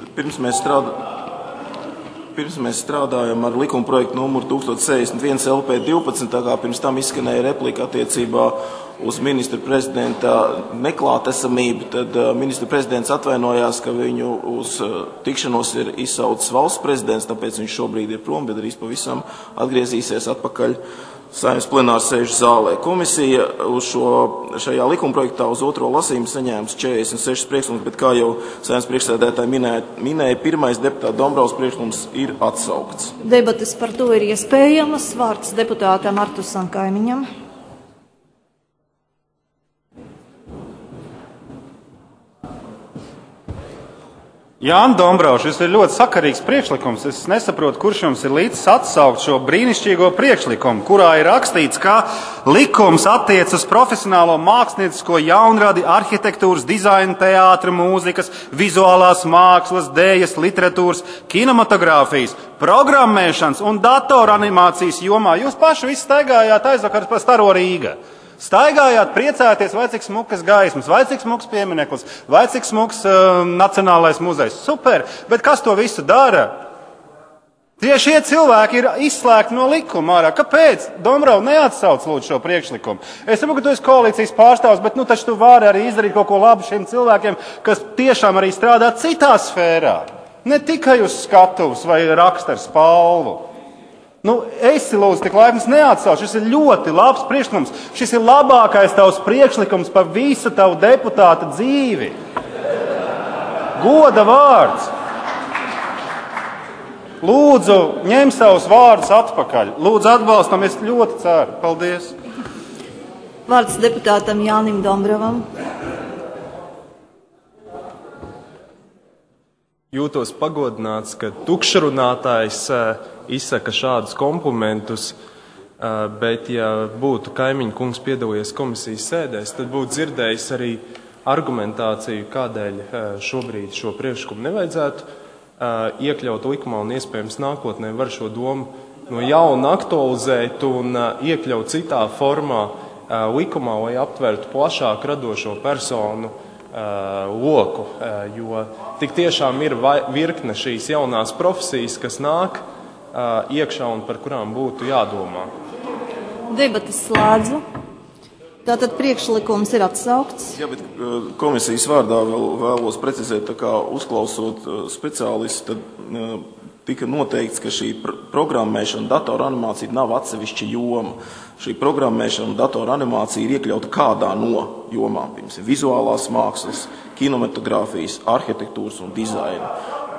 pirms mēs strādājam ar likuma projektu numuru 1061 LP12, tā kā pirms tam izskanēja replika attiecībā uz ministra prezidenta neklātesamību, tad ministra prezidents atvainojās, ka viņu uz tikšanos ir izsaucis valsts prezidents, tāpēc viņš šobrīd ir prom, bet arī pavisam atgriezīsies atpakaļ Saeimas plenārsēžu zālē. Komisija šajā likuma projektā uz otro lasījumu saņēmusi 46 priekšlikumus, bet kā jau Saeimas priekšsēdētāji minēja, pirmais deputāta Dombravas priekšlikums ir atsaukts. Debates par to ir iespējamas. Vārds deputātam Artusam Kaimiņam. Jānis Dombrovs, šis ir ļoti sakarīgs priekšlikums. Es nesaprotu, kurš jums ir līdz atsaukt šo brīnišķīgo priekšlikumu, kurā ir rakstīts, ka likums attiec uz profesionālo māksliniecisko jaunradi, arhitektūras, dizaina, teātra, mūzikas, vizuālās mākslas, dējas, literatūras, kinematogrāfijas, programmēšanas un datoranimācijas jomā. Jūs paši visi staigājāt aizvakar pa Staro Rīga. Staigājāt, priecājāties, vai cik smukas gaismas, vai cik smuks piemineklis, vai cik smuks Nacionālais muzejs. Super, bet kas to visu dara? Tieši šie cilvēki ir izslēgti no likuma ārā. Kāpēc? Dombrau, neatsauc lūdzu šo priekšlikumu. Es saprotu, ka tu esi koalīcijas pārstāvs, bet taču tu vari arī izdarīt kaut ko labu šiem cilvēkiem, kas tiešām arī strādā citā sfērā. Ne tikai uz skatuves vai raksta ar spalvu. Esi lūdzu tik laipns neatsauc. Šis ir ļoti labs priekšlikums. Šis ir labākais tavs priekšlikums par visu tavu deputāta dzīvi. Goda vārds. Lūdzu, ņem savus vārdus atpakaļ. Lūdzu, atbalstam, es ļoti ceru. Paldies. Vārds deputātam Jānim Dombravam. Jūtos pagodināts, ka tukšrunātājs izsaka šādus komplimentus, bet ja būtu Kaimiņu kungs piedalījies komisijas sēdēs, tad būtu dzirdējis arī argumentāciju, kādēļ šobrīd šo priekšlikumu nevajadzētu iekļaut likumā un iespējams nākotnē var šo domu no jauna aktualizēt un iekļaut citā formā likumā, lai aptvertu plašāku radošo personu loku, jo tik tiešām ir virkne šīs jaunās profesijas, kas nāk iekšā un par kurām būtu jādomā. Debates slēdzu. Tātad priekšlikums ir atsaukts. Jā, bet komisijas vārdā vēlos precizēt, tā kā uzklausot speciālistu, tad tika noteikts, ka šī programmēšana, datora animācija nav atsevišķa joma. Šī programmēšana, datora animācija ir iekļauta kādā no jomām, piemēram, vizuālās mākslas, kinematogrāfijas, arhitektūras un dizaina.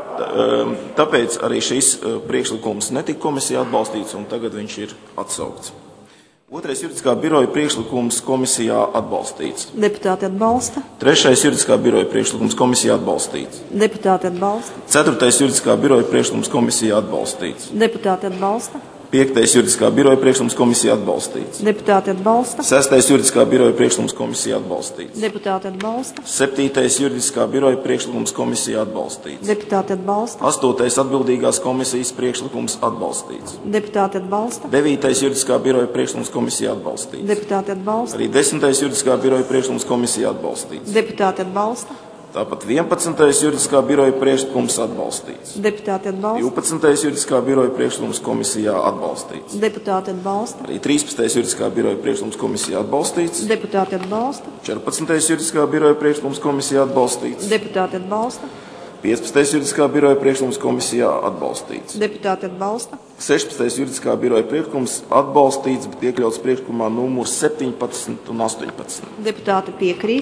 Tāpēc arī šis priekšlikums netika komisijā atbalstīts un tagad viņš ir atsaukts. Otrais juridiskā biroja priekšlikums komisijā atbalstīts. Deputāti atbalsta. Trešais juridiskā biroja priekšlikums komisijā atbalstīts. Deputāti atbalsta. Ceturtais juridiskā biroja priekšlikums komisijā atbalstīts. Deputāti atbalsta. Piektais juridiskā biroja priekšlikums komisijā atbalstīts. Deputāti atbalsta. Sestais juridiskā biroja priekšlikums komisijā atbalstīts. Deputāti atbalsta. Septītais juridiskā biroja priekšlikums komisijā atbalstīts. Deputāti atbalsta. Astotais atbildīgās komisijas priekšlikums atbalstīts. Deputāti atbalsta. Devītais juridiskā biroja priekšlikums komisijā atbalstīts. Deputāti atbalsta. Arī 10. juridiskā biroja priekšlikums komisijā atbalstīts. Deputāti atbalsta. Tāpat 11. juridiskā biroja priekšlikums atbalstīts. Deputāti atbalsta. 12. juridiskā biroja priekšlikums komisijā atbalstīts. Deputāti atbalsta. Arī 13. juridiskā biroja priekšlikums komisijā atbalstīts. Deputāti atbalsta. 14. juridiskā biroja priekšlikums komisijā atbalstīts. Deputāti atbalsta. 15. juridiskā biroja priekšlikums komisijā atbalstīts. Deputāti atbalsta. 16. juridiskā biroja priekšlikums atbalstīts, bet iekļauts priekšlikumā numurs 17 un 18. Deputāti piekrīt.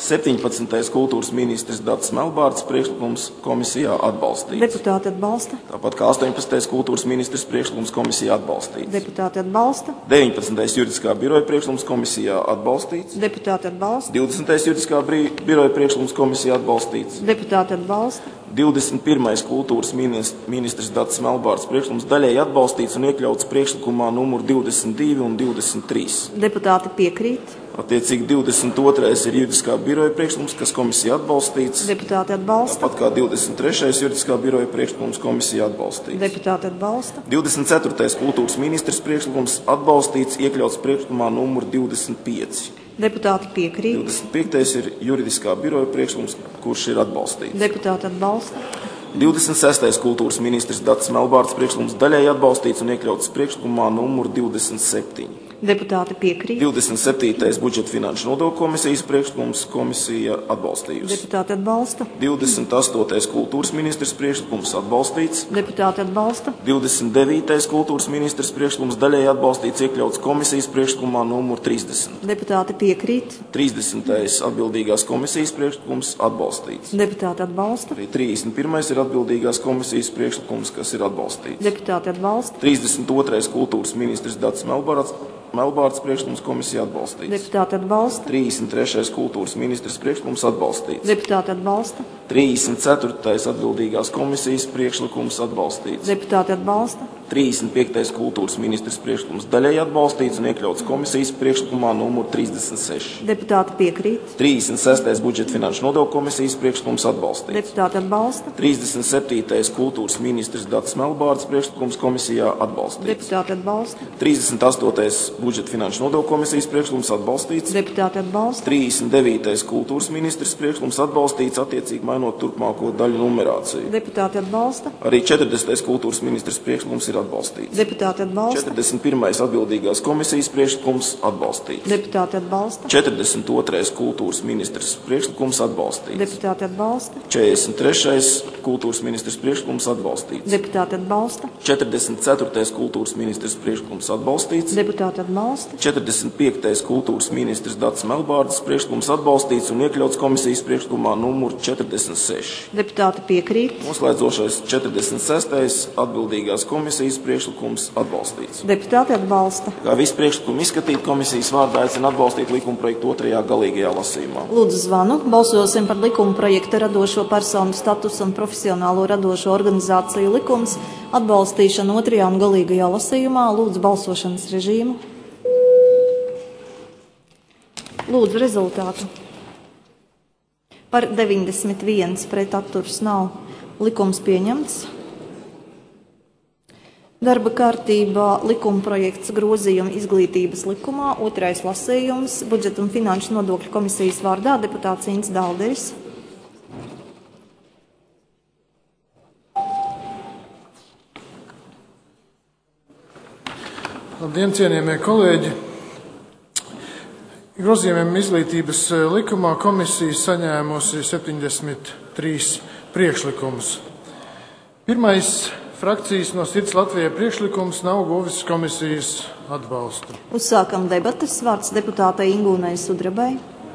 17. kultūras ministrs Dārts Melbārds priekšlikums komisijā atbalstīts. Deputāti atbalsta. Tāpat kā 18. kultūras ministrs priekšlikums komisijā atbalstīts. Deputāti atbalsta. 19. juridiskā biroja priekšlikums komisijā atbalstīts. Deputāti atbalsta. 20. juridiskā biroja priekšlikums komisijā atbalstīts. Deputāti atbalsta. 21. kultūras ministrs Dārts Melbārds priekšlikums daļēji atbalstīts un iekļauts priekšlikumā numur 22 un 23. Deputāti piekrīt. Attiecīgi 22. ir juridiskā biroja priekšlikums, kas komisija atbalstīts. Deputāti atbalsta. Tāpat kā 23. juridiskā biroja priekšlikums komisija atbalstīts. Deputāti atbalsta. 24. kultūras ministrs priekšlikums atbalstīts, iekļauts priekšlikumā numur 25. Deputāti piekrīt. 25. ir juridiskā biroja priekšlikums, kurš ir atbalstīts. Deputāti atbalsta. 26. kultūras ministrs Dārts Melbārds priekšlikums daļēji atbalstīts un iekļauts priekšlikumā numur 27. Deputāti piekrīt. 27. budžeta finanšu nodokļu komisijas priekšlikums komisija atbalstījusi. Deputāti atbalsta. 28. kultūras ministrs priekšlikums atbalstīts. Deputāti atbalsta. 29. kultūras ministrs priekšlikums daļēji atbalstīts, iekļauts komisijas priekšlikumā numur 30. Deputāti piekrīt. 30. atbildīgās komisijas priekšlikums atbalstīts. Deputāti atbalsta. Arī 31. ir atbildīgās komisijas priekšlikums, kas ir atbalstīts. Deputāti atbalsta. 32. kultūras ministrs Dārts Melbārds priekšlikums komisija atbalstīts. Deputāti atbalsta. 33. kultūras ministrs priekšlikums atbalstīts. Deputāti atbalsta. 34. atbildīgās komisijas priekšlikums atbalstīts. Deputāti atbalsta. 35. kultūras ministrs priekšlikums daļēji atbalstīts un iekļauts komisijas priekšlikumā numur 36. Deputāti piekrīt. 36. budžeta finanšu nodokļu komisijas priekšlikums atbalstīts. Deputāti atbalsta. 37. kultūras ministrs Dats Melbārds priekšlikums komisijā atbalstīts. Deputāti atbalsta. 38. budžeta finanšu nodokļu komisijas priekšlikums atbalstīts. Deputāti atbalsta. 39. kultūras ministrs priekšlikums atbalstīts, attiecīgi mainot turpmāko daļu numerāciju. Deputāti atbalsta. Arī 40. kultūras ministrs priekšlikums ir atbalstīts. Deputāti atbalsta. 41. atbildīgās komisijas priekšlikums atbalstīts. Deputāti atbalsta. 42. kultūras ministrs priekšlikums atbalstīts. Deputāti atbalsta. 43. kultūras ministrs priekšlikums atbalstīts. Deputāti atbalsta. 44. kultūras ministrs priekšlikums atbalstīts. Deputāti atbalsta. 45. kultūras ministrs Dats Melbārds priekšlikums atbalstīts un iekļauts komisijas priekšlikumā numur 46. Deputāti piekrīt. Noslēdzošais 46. atbildīgās komisijas priekšlikums atbalstīts. Deputāti atbalsta. Kā visu priekšlikumu izskatīt, komisijas vārdā aicina atbalstīt likuma projektu 2. galīgajā lasījumā. Lūdzu zvanu. Balsosim par likuma projekta radošo personu statusu un profesionālo radošo organizāciju likums atbalstīšanu 2. un galīgajā lasījumā. Lūdzu balsošanas režīmu. Lūdzu rezultātu. Par 91 pret atturs nav. Likums pieņemts. Darba kārtībā likuma projekts grozījuma izglītības likumā, 2. lasījums, budžeta un finanšu nodokļu komisijas vārdā deputāts Ints Dalderis. Labdien, cienījamie kolēģi! Grozījumiem izglītības likumā komisija saņēmusi 73 priekšlikumus. Pirmais frakcijas no Sirds Latvijai priekšlikums nav guvis komisijas atbalstu. Uzsākam debates. Vārds deputātei Ingūnai Sudrabai.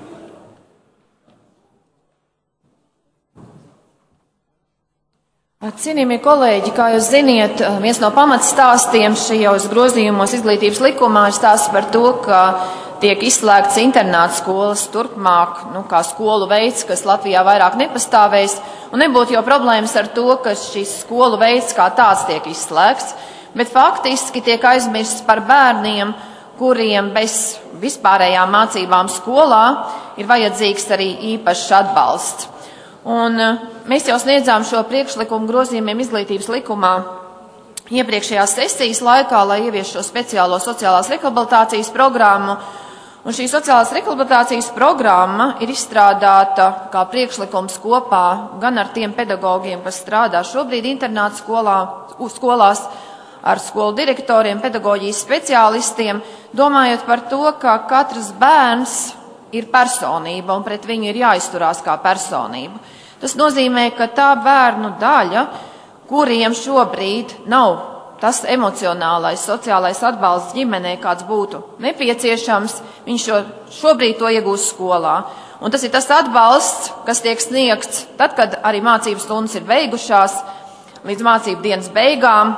Cienījamie kolēģi, kā jūs ziniet, viens no pamatstāstiem šajos grozījumos izglītības likumā ir stāsts par to, ka tiek izslēgts internāta skolas turpmāk, kā skolu veids, kas Latvijā vairāk nepastāvēs, un nebūtu jau problēmas ar to, ka šis skolu veids kā tāds tiek izslēgts, bet faktiski tiek aizmirsts par bērniem, kuriem bez vispārējām mācībām skolā ir vajadzīgs arī īpašs atbalsts. Un mēs jau sniedzām šo priekšlikumu grozījumiem izglītības likumā iepriekšējās sesijas laikā, lai ievies šo speciālo sociālās rehabilitācijas programmu. Un šī sociālās rehabilitācijas programma ir izstrādāta kā priekšlikums kopā gan ar tiem pedagogiem, kas strādā šobrīd internāta skolās, ar skolu direktoriem, pedagoģijas speciālistiem, domājot par to, ka katrs bērns ir personība un pret viņu ir jāizturās kā personību. Tas nozīmē, ka tā bērnu daļa, kuriem šobrīd nav tas emocionālais, sociālais atbalsts ģimenē, kāds būtu nepieciešams, viņš šobrīd to iegūst skolā. Un tas ir tas atbalsts, kas tiek sniegts tad, kad arī mācību stundas ir beigušās, līdz mācību dienas beigām,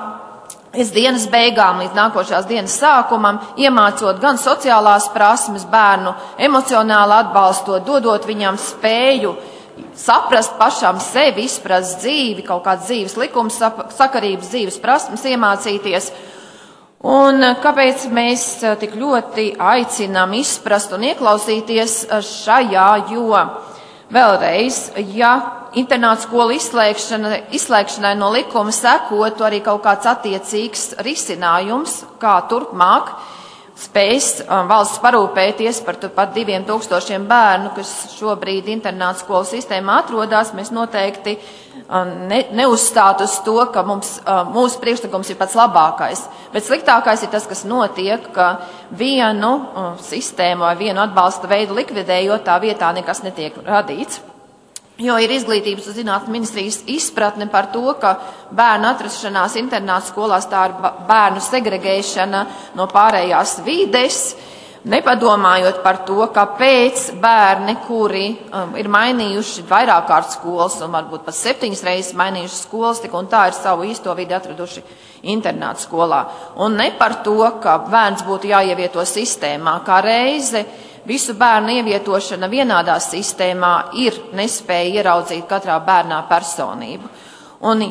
līdz nākošās dienas sākumam, iemācot gan sociālās prasmes bērnu, emocionāli atbalstot, dodot viņam spēju saprast pašam sevi, izprast dzīvi, kaut kādas dzīves likums, sakarības dzīves prasmes iemācīties. Un kāpēc mēs tik ļoti aicinām izprast un ieklausīties šajā, jo vēlreiz, ja internāta skolu izslēgšanai no likuma sekotu arī kaut kāds attiecīgs risinājums, kā turpmāk spējas valsts parūpēties par pat 2000 bērnu, kas šobrīd internāta skolu sistēmā atrodas, mēs noteikti neuzstātu uz to, ka mūsu priekšlikums ir pats labākais. Bet sliktākais ir tas, kas notiek, ka vienu sistēmu vai vienu atbalsta veidu likvidējot, tā vietā nekas netiek radīts. Jo ir izglītības un zinātnes ministrijas izpratne par to, ka bērnu atrašanās internāta skolās tā ir bērnu segregēšana no pārējās vides, nepadomājot par to, kāpēc bērni, kuri ir mainījuši vairāk kārt skolas un varbūt pat 7 reizes mainījuši skolas, tik un tā ir savu īsto vidi atraduši internāta skolā. Un ne par to, ka bērns būtu jāievieto sistēmā, kā reize visu bērnu ievietošana vienādā sistēmā ir nespēja ieraudzīt katrā bērnā personību. Un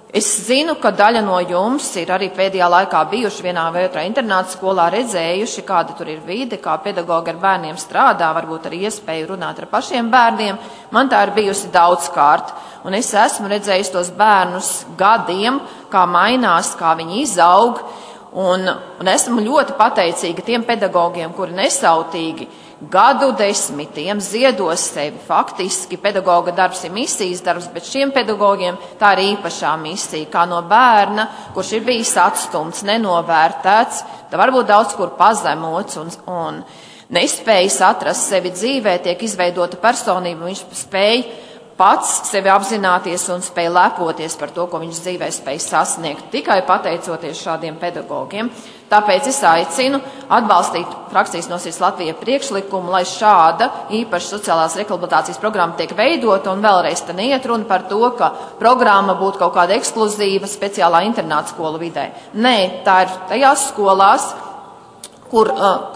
Es zinu, ka daļa no jums ir arī pēdējā laikā bijuši vienā vai otrā internāta skolā, redzējuši, kāda tur ir vide, kā pedagogi ar bērniem strādā, varbūt arī iespēju runāt ar pašiem bērniem. Man tā ir bijusi daudzkārt, un es esmu redzējis tos bērnus gadiem, kā mainās, kā viņi izaug, un esmu ļoti pateicīga tiem pedagogiem, kuri nesautīgi gadu desmitiem ziedos sevi. Faktiski pedagoga darbs ir misijas darbs, bet šiem pedagogiem tā ir īpašā misija, kā no bērna, kurš ir bijis atstumts, nenovērtēts, tā varbūt daudz kur pazemots un nespējas atrast sevi dzīvē, tiek izveidota personība, viņš spēj pats sevi apzināties un spēj lepoties par to, ko viņš dzīvē spēj sasniegt, tikai pateicoties šādiem pedagogiem. Tāpēc es aicinu atbalstīt frakcijas No Sirds Latvija priekšlikumu, lai šāda īpaša sociālās rehabilitācijas programma tiek veidota, un vēlreiz te neiet runa par to, ka programma būtu kaut kāda ekskluzīva speciālā internāta skolu vidē. Nē, tā ir tajās skolās, kur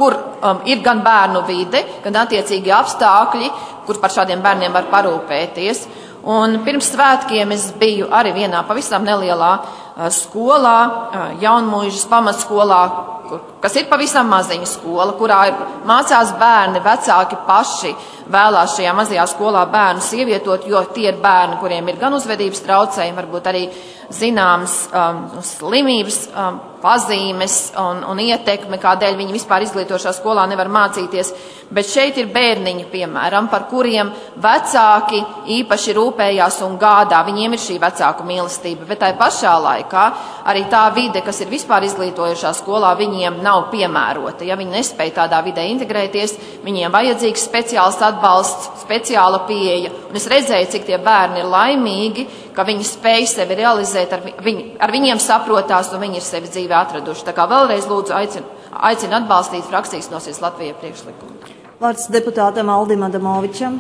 ir gan bērnu vide, gan attiecīgi apstākļi, kur par šādiem bērniem var parūpēties. Un pirms svētkiem es biju arī vienā pavisam nelielā skolā, Jaunmuižas pamatskolā, kas ir pavisam maziņa skola, kurā mācās bērni, vecāki paši vēlās šajā mazajā skolā bērnus ievietot, jo tie ir bērni, kuriem ir gan uzvedības traucējumi, varbūt arī zināmas slimības pazīmes un ietekme, kādēļ viņi vispār izglītošā skolā nevar mācīties. Bet šeit ir bērniņi, piemēram, par kuriem vecāki īpaši rūpējās un gādā. Viņiem ir šī vecāku mīlestība, bet tai pašā laikā arī tā vide, kas ir vispār izglītojošā skolā, viņiem nav piemērota. Ja viņi nespēj tādā vidē integrēties, viņiem vajadzīgs speciāls atbalsts, speciāla pieeja. Un es redzēju, cik tie bērni ir laimīgi, ka viņi spēj sevi realizēt, ar viņiem saprotās un viņi ir sevi dzīvē atraduši. Tā kā vēlreiz lūdzu aicinu atbalstīt frakcijas No Sirds Latvija priekšlikumu. Vārds deputātam Aldim Adamovičam.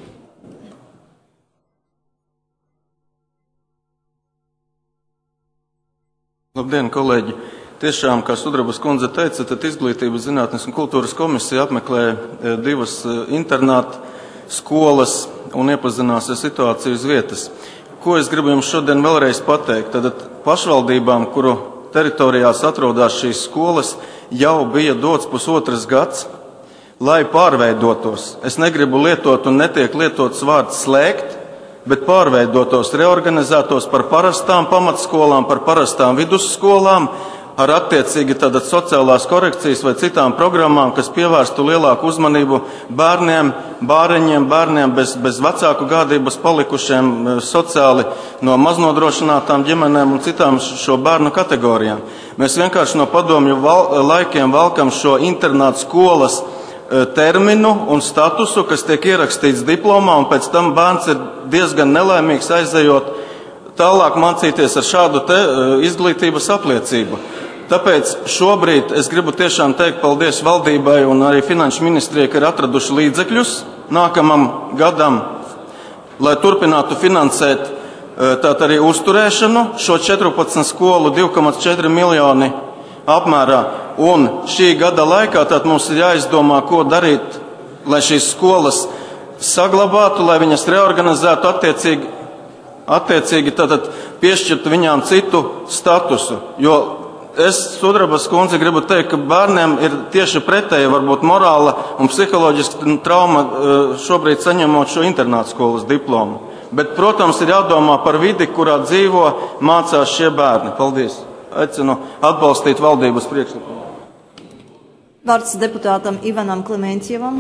Labdien, kolēģi! Tiešām, kā Sudrabas kundze teica, tad Izglītības, zinātnes un kultūras komisija apmeklē divas internāta skolas un iepazinās ar situāciju uz vietas. Ko es gribu jums šodien vēlreiz pateikt? Tad pašvaldībām, kuru teritorijās atrodas šīs skolas, jau bija dots pusotras gads, lai pārveidotos. Es negribu lietot un netiek lietots vārds slēgt, bet pārveidotos, reorganizētos par parastām pamatskolām, par parastām vidusskolām, ar attiecīgi tātad sociālās korekcijas vai citām programmām, kas pievērstu lielāku uzmanību bērniem, bāreņiem, bērniem bez vecāku gādības palikušiem sociāli no maznodrošinātām ģimenēm un citām šo bērnu kategorijām. Mēs vienkārši no padomju laikiem valkam šo internātu skolas terminu un statusu, kas tiek ierakstīts diplomā, un pēc tam bērns ir diezgan nelaimīgs aizejot tālāk mācīties ar šādu izglītības apliecību. Tāpēc šobrīd es gribu tiešām teikt paldies valdībai un arī finanšu ministrijai, ka ir atraduši līdzekļus nākamam gadam, lai turpinātu finansēt tātad arī uzturēšanu, šo 14 skolu 2,4 miljoni apmērā. Un šī gada laikā tātad mums ir jāizdomā, ko darīt, lai šīs skolas saglabātu, lai viņas reorganizētu attiecīgi tātad piešķirtu viņām citu statusu. Jo es, Sudrabas kundze, gribu teikt, ka bērniem ir tieši pretēji varbūt morāla un psiholoģiska trauma šobrīd saņemot šo internātu skolas diplomu. Bet, protams, ir jādomā par vidi, kurā dzīvo, mācās šie bērni. Paldies. Aicinu atbalstīt valdības priekšlikumu. Vārds deputātam Ivanam Klementjevam.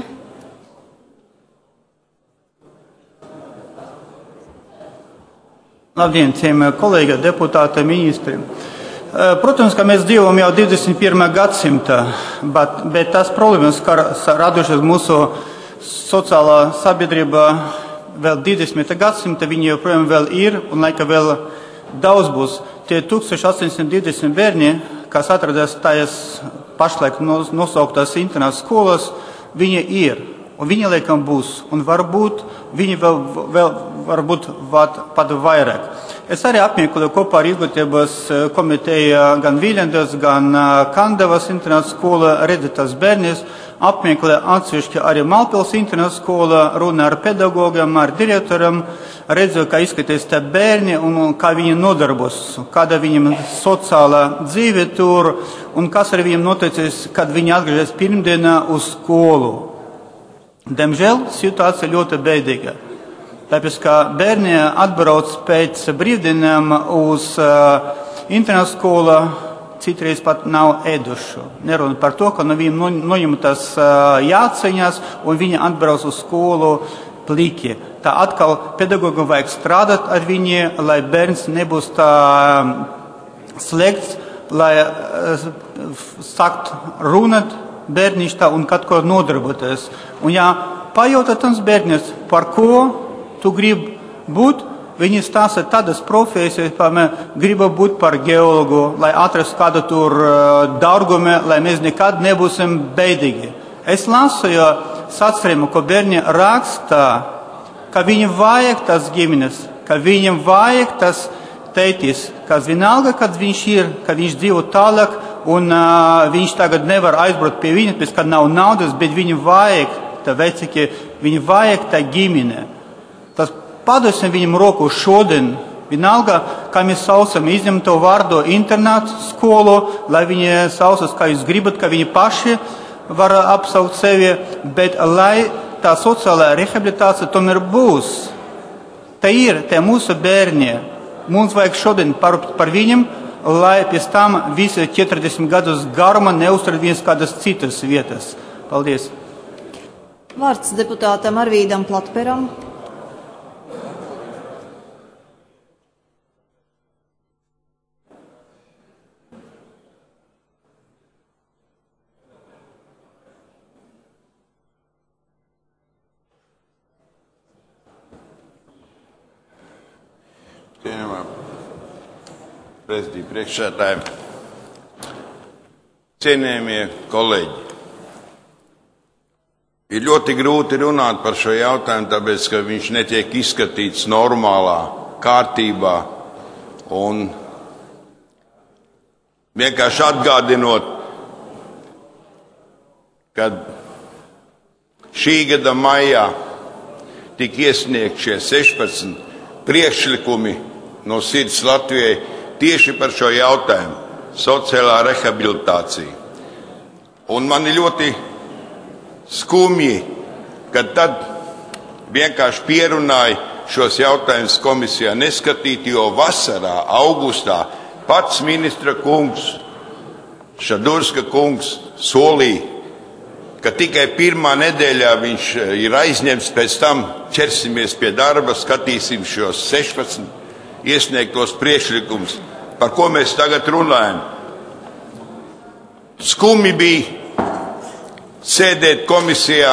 Labdien, cienījamie kolēģi, deputāti, ministri. Protams, ka mēs dzīvojam jau 21. gadsimtā, bet tās problēmas, kas radušas mūsu sociālā sabiedrībā vēl 20. gadsimta, viņi joprojām vēl ir un laika vēl daudz būs. Tie 1820 bērni, kas atrodas tajās pašlaik nosauktās internāta skolas, viņi ir. Un viņi liekam būs, un varbūt viņi vēl varbūt pat vairāk. Es arī apmeklēju kopā ar izglītības komiteju gan Viļendas, gan Kandavas internāta skola, redzu tas bērnis, apmeklēju atsevišķi arī Malpils internāta skola, runa ar pedagogiem, ar direktoram, redzu, kā izskatās tā bērni un kā viņi nodarbos, kāda viņam sociālā dzīve tur un kas ar viņiem noticis, kad viņi atgriežas pirmdienā uz skolu. Diemžēl situācija ļoti bēdīga. Tāpēc, ka bērni atbrauc pēc brīvdienām uz internāta skolu, citreiz pat nav ēduši. Neruna par to, ka no viņiem noņemtas jāceņas un viņi atbrauc uz skolu pliki. Tā atkal pedagogam vajag strādāt ar viņiem, lai bērns nebūs tā slēgts, lai sākt runāt bērniņš tā un kaut ko nodarboties. Un ja pajautā tams bērnis, par ko tu gribi būt, viņi stāsta tādas profesijas, gribu būt par geologu, lai atrastu kādu tur dārgumu, lai mēs nekad nebūsim bēdīgi. Es lasīju sacījumu, ko bērni raksta, ka viņam vajag tas ģimenes, ka viņam vajag tas tētis, kas vienalga, kad viņš ir, kad viņš dzīvo tālāk, un viņš tagad nevar aizbraukt pie viņa, pēc kad nav naudas, bet viņam vajag tā vecāki, viņam vajag tā ģimene. Tas padosim viņam roku šodien, vienalga, kā mēs saucam, izņem to vārdu internātu skolu, lai viņi saucas, kā jūs gribat, ka viņi paši var apsaukt sevi, bet lai tā sociālā rehabilitācija tomēr būs. Tā ir, tā mūsu bērni. Mums vajag šodien par viņam, lai pēc tam visi 40 gadus garuma neuzturēt viens kādas citas vietas. Paldies. Vārds deputātam Arvīdam Platperam. Cienījamā prezidija priekšsēdētāji, cienījamie kolēģi. Ir ļoti grūti runāt par šo jautājumu, tāpēc, ka viņš netiek izskatīts normālā kārtībā un vienkārši atgādinot, kad šī gada maijā tika iesniegt šie 16 priekšlikumi no Sirds Latvijai tieši par šo jautājumu – sociālā rehabilitācija. Un man ir ļoti skumji, ka tad vienkārši pierunāja šos jautājumus komisijā neskatīt, jo vasarā, augustā pats ministra kungs, Šadurska kungs, solīja, ka tikai pirmā nedēļā viņš ir aizņemts, pēc tam ķersimies pie darba, skatīsim šos 16 iesniegtos priekšlikumus, par ko mēs tagad runājam. Skumi bija sēdēt komisijā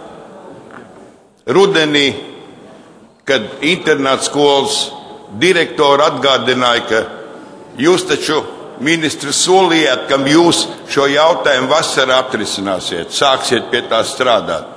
rudenī, kad internāta skolas direktori atgādināja, ka jūs taču, ministrs, solījāt, ka jūs šo jautājumu vasarā atrisināsiet, sāksiet pie tā strādāt.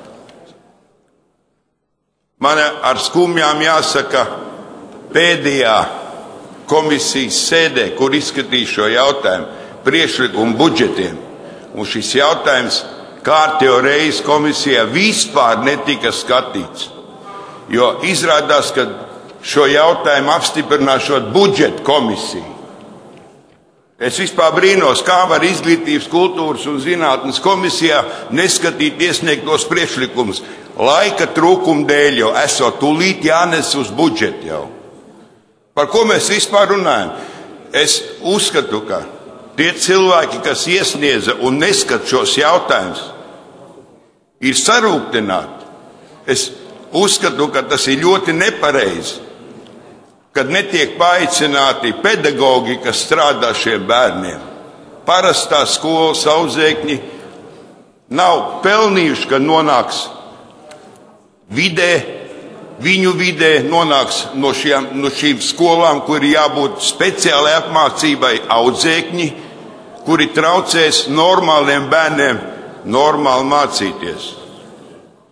Man ar skumjām jāsaka, pēdējā komisijas sēdē, kur izskatīja šo jautājumu, priekšlikumu budžetiem, un šis jautājums kārtējo reizi komisijā vispār netika skatīts, jo izrādās, ka šo jautājumu apstiprināšot budžeta komisiju. Es vispār brīnos, kā var Izglītības, kultūras un zinātnes komisijā neskatīt iesniegtos priekšlikumus. Laika trūkuma dēļ jau esot tūlīt jānes uz budžetu jau. Par ko mēs vispār runājam? Es uzskatu, ka tie cilvēki, kas iesniedza un neskat šos jautājumus, ir sarūktināti. Es uzskatu, ka tas ir ļoti nepareizi, kad netiek paaicināti pedagogi, kas strādā šiem bērniem. Parastā skolas audzēkņi nav pelnījuši, ka nonāks vidē, viņu vidē nonāks no šīm skolām, kur ir jābūt speciālai apmācībai audzēkņi, kuri traucēs normāliem bērniem normāli mācīties.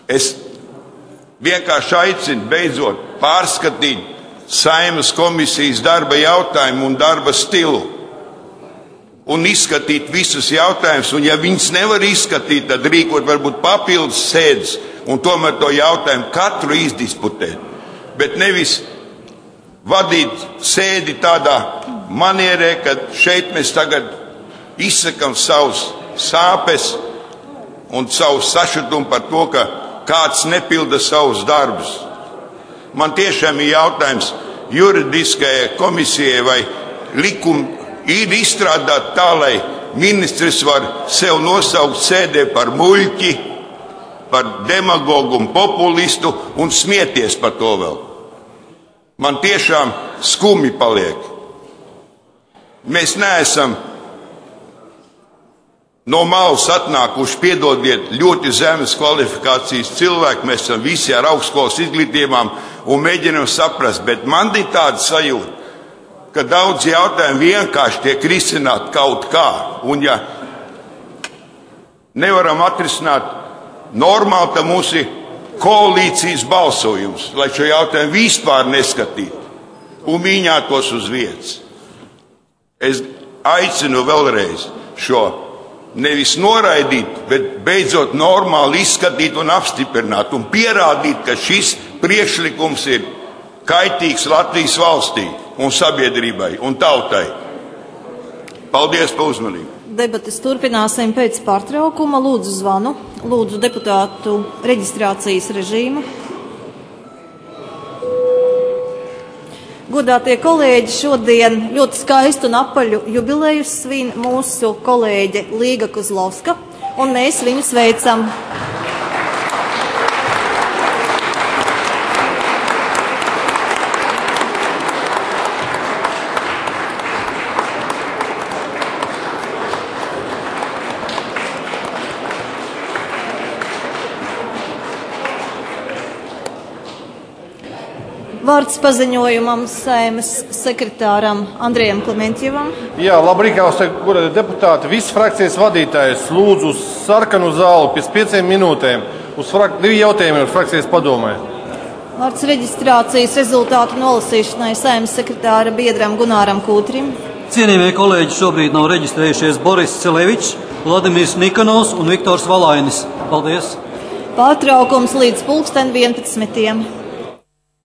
Es vienkārši aicinu beidzot pārskatīt Saeimas komisijas darba jautājumu un darba stilu un izskatīt visus jautājumus, un ja viņas nevar izskatīt, tad rīkot varbūt papildus sēdes un tomēr to jautājumu katru izdiskutēt, bet nevis vadīt sēdi tādā manierē, ka šeit mēs tagad izsakam savus sāpes un savu sašutumu par to, ka kāds nepilda savus darbus. Man tiešām ir jautājums juridiskajai komisijai, vai likumi ir izstrādāti tā, lai ministrs var sev nosaukt sēdē par muļķi, par demagogu un populistu un smieties par to vēl. Man tiešām skumji paliek. Mēs neesam no malas atnākuši, piedodiet, ļoti zemes kvalifikācijas cilvēki, mēs esam visi ar augstskolas izglītībām un mēģinām saprast, bet man ir tāda sajūta, ka daudz jautājumu vienkārši tiek risināti kaut kā, un ja nevaram atrisināt normāli, tad mums ir koalīcijas balsojums, lai šo jautājumu vispār neskatītu un mīņātos uz vietas. Es aicinu vēlreiz šo nevis noraidīt, bet beidzot normāli izskatīt un apstiprināt un pierādīt, ka šis priekšlikums ir kaitīgs Latvijas valstī un sabiedrībai un tautai. Paldies par uzmanību. Debates turpināsim pēc pārtraukuma. Lūdzu zvanu, lūdzu deputātu reģistrācijas režīmu. Godātie kolēģi, šodien ļoti skaistu un apaļu jubileju svin mūsu kolēģe Līga Kozlovska, un mēs viņu sveicam. Vārds paziņojumam Saeimas sekretāram Andrejam Klementjevam. Jā, labrīt, godātie deputāti. Visi frakcijas vadītājs lūdzu uz sarkanu zāli pēc 5 minūtēm. Divi jautājumi uz frakcijas padomē. Vārds reģistrācijas rezultātu nolasīšanai Saeimas sekretāra biedram Gunāram Kūtrim. Cienījamie kolēģi, šobrīd nav reģistrējušies Boris Celevičs, Vladimirs Nikonovs un Viktors Valainis. Paldies! Pārtraukums līdz 11.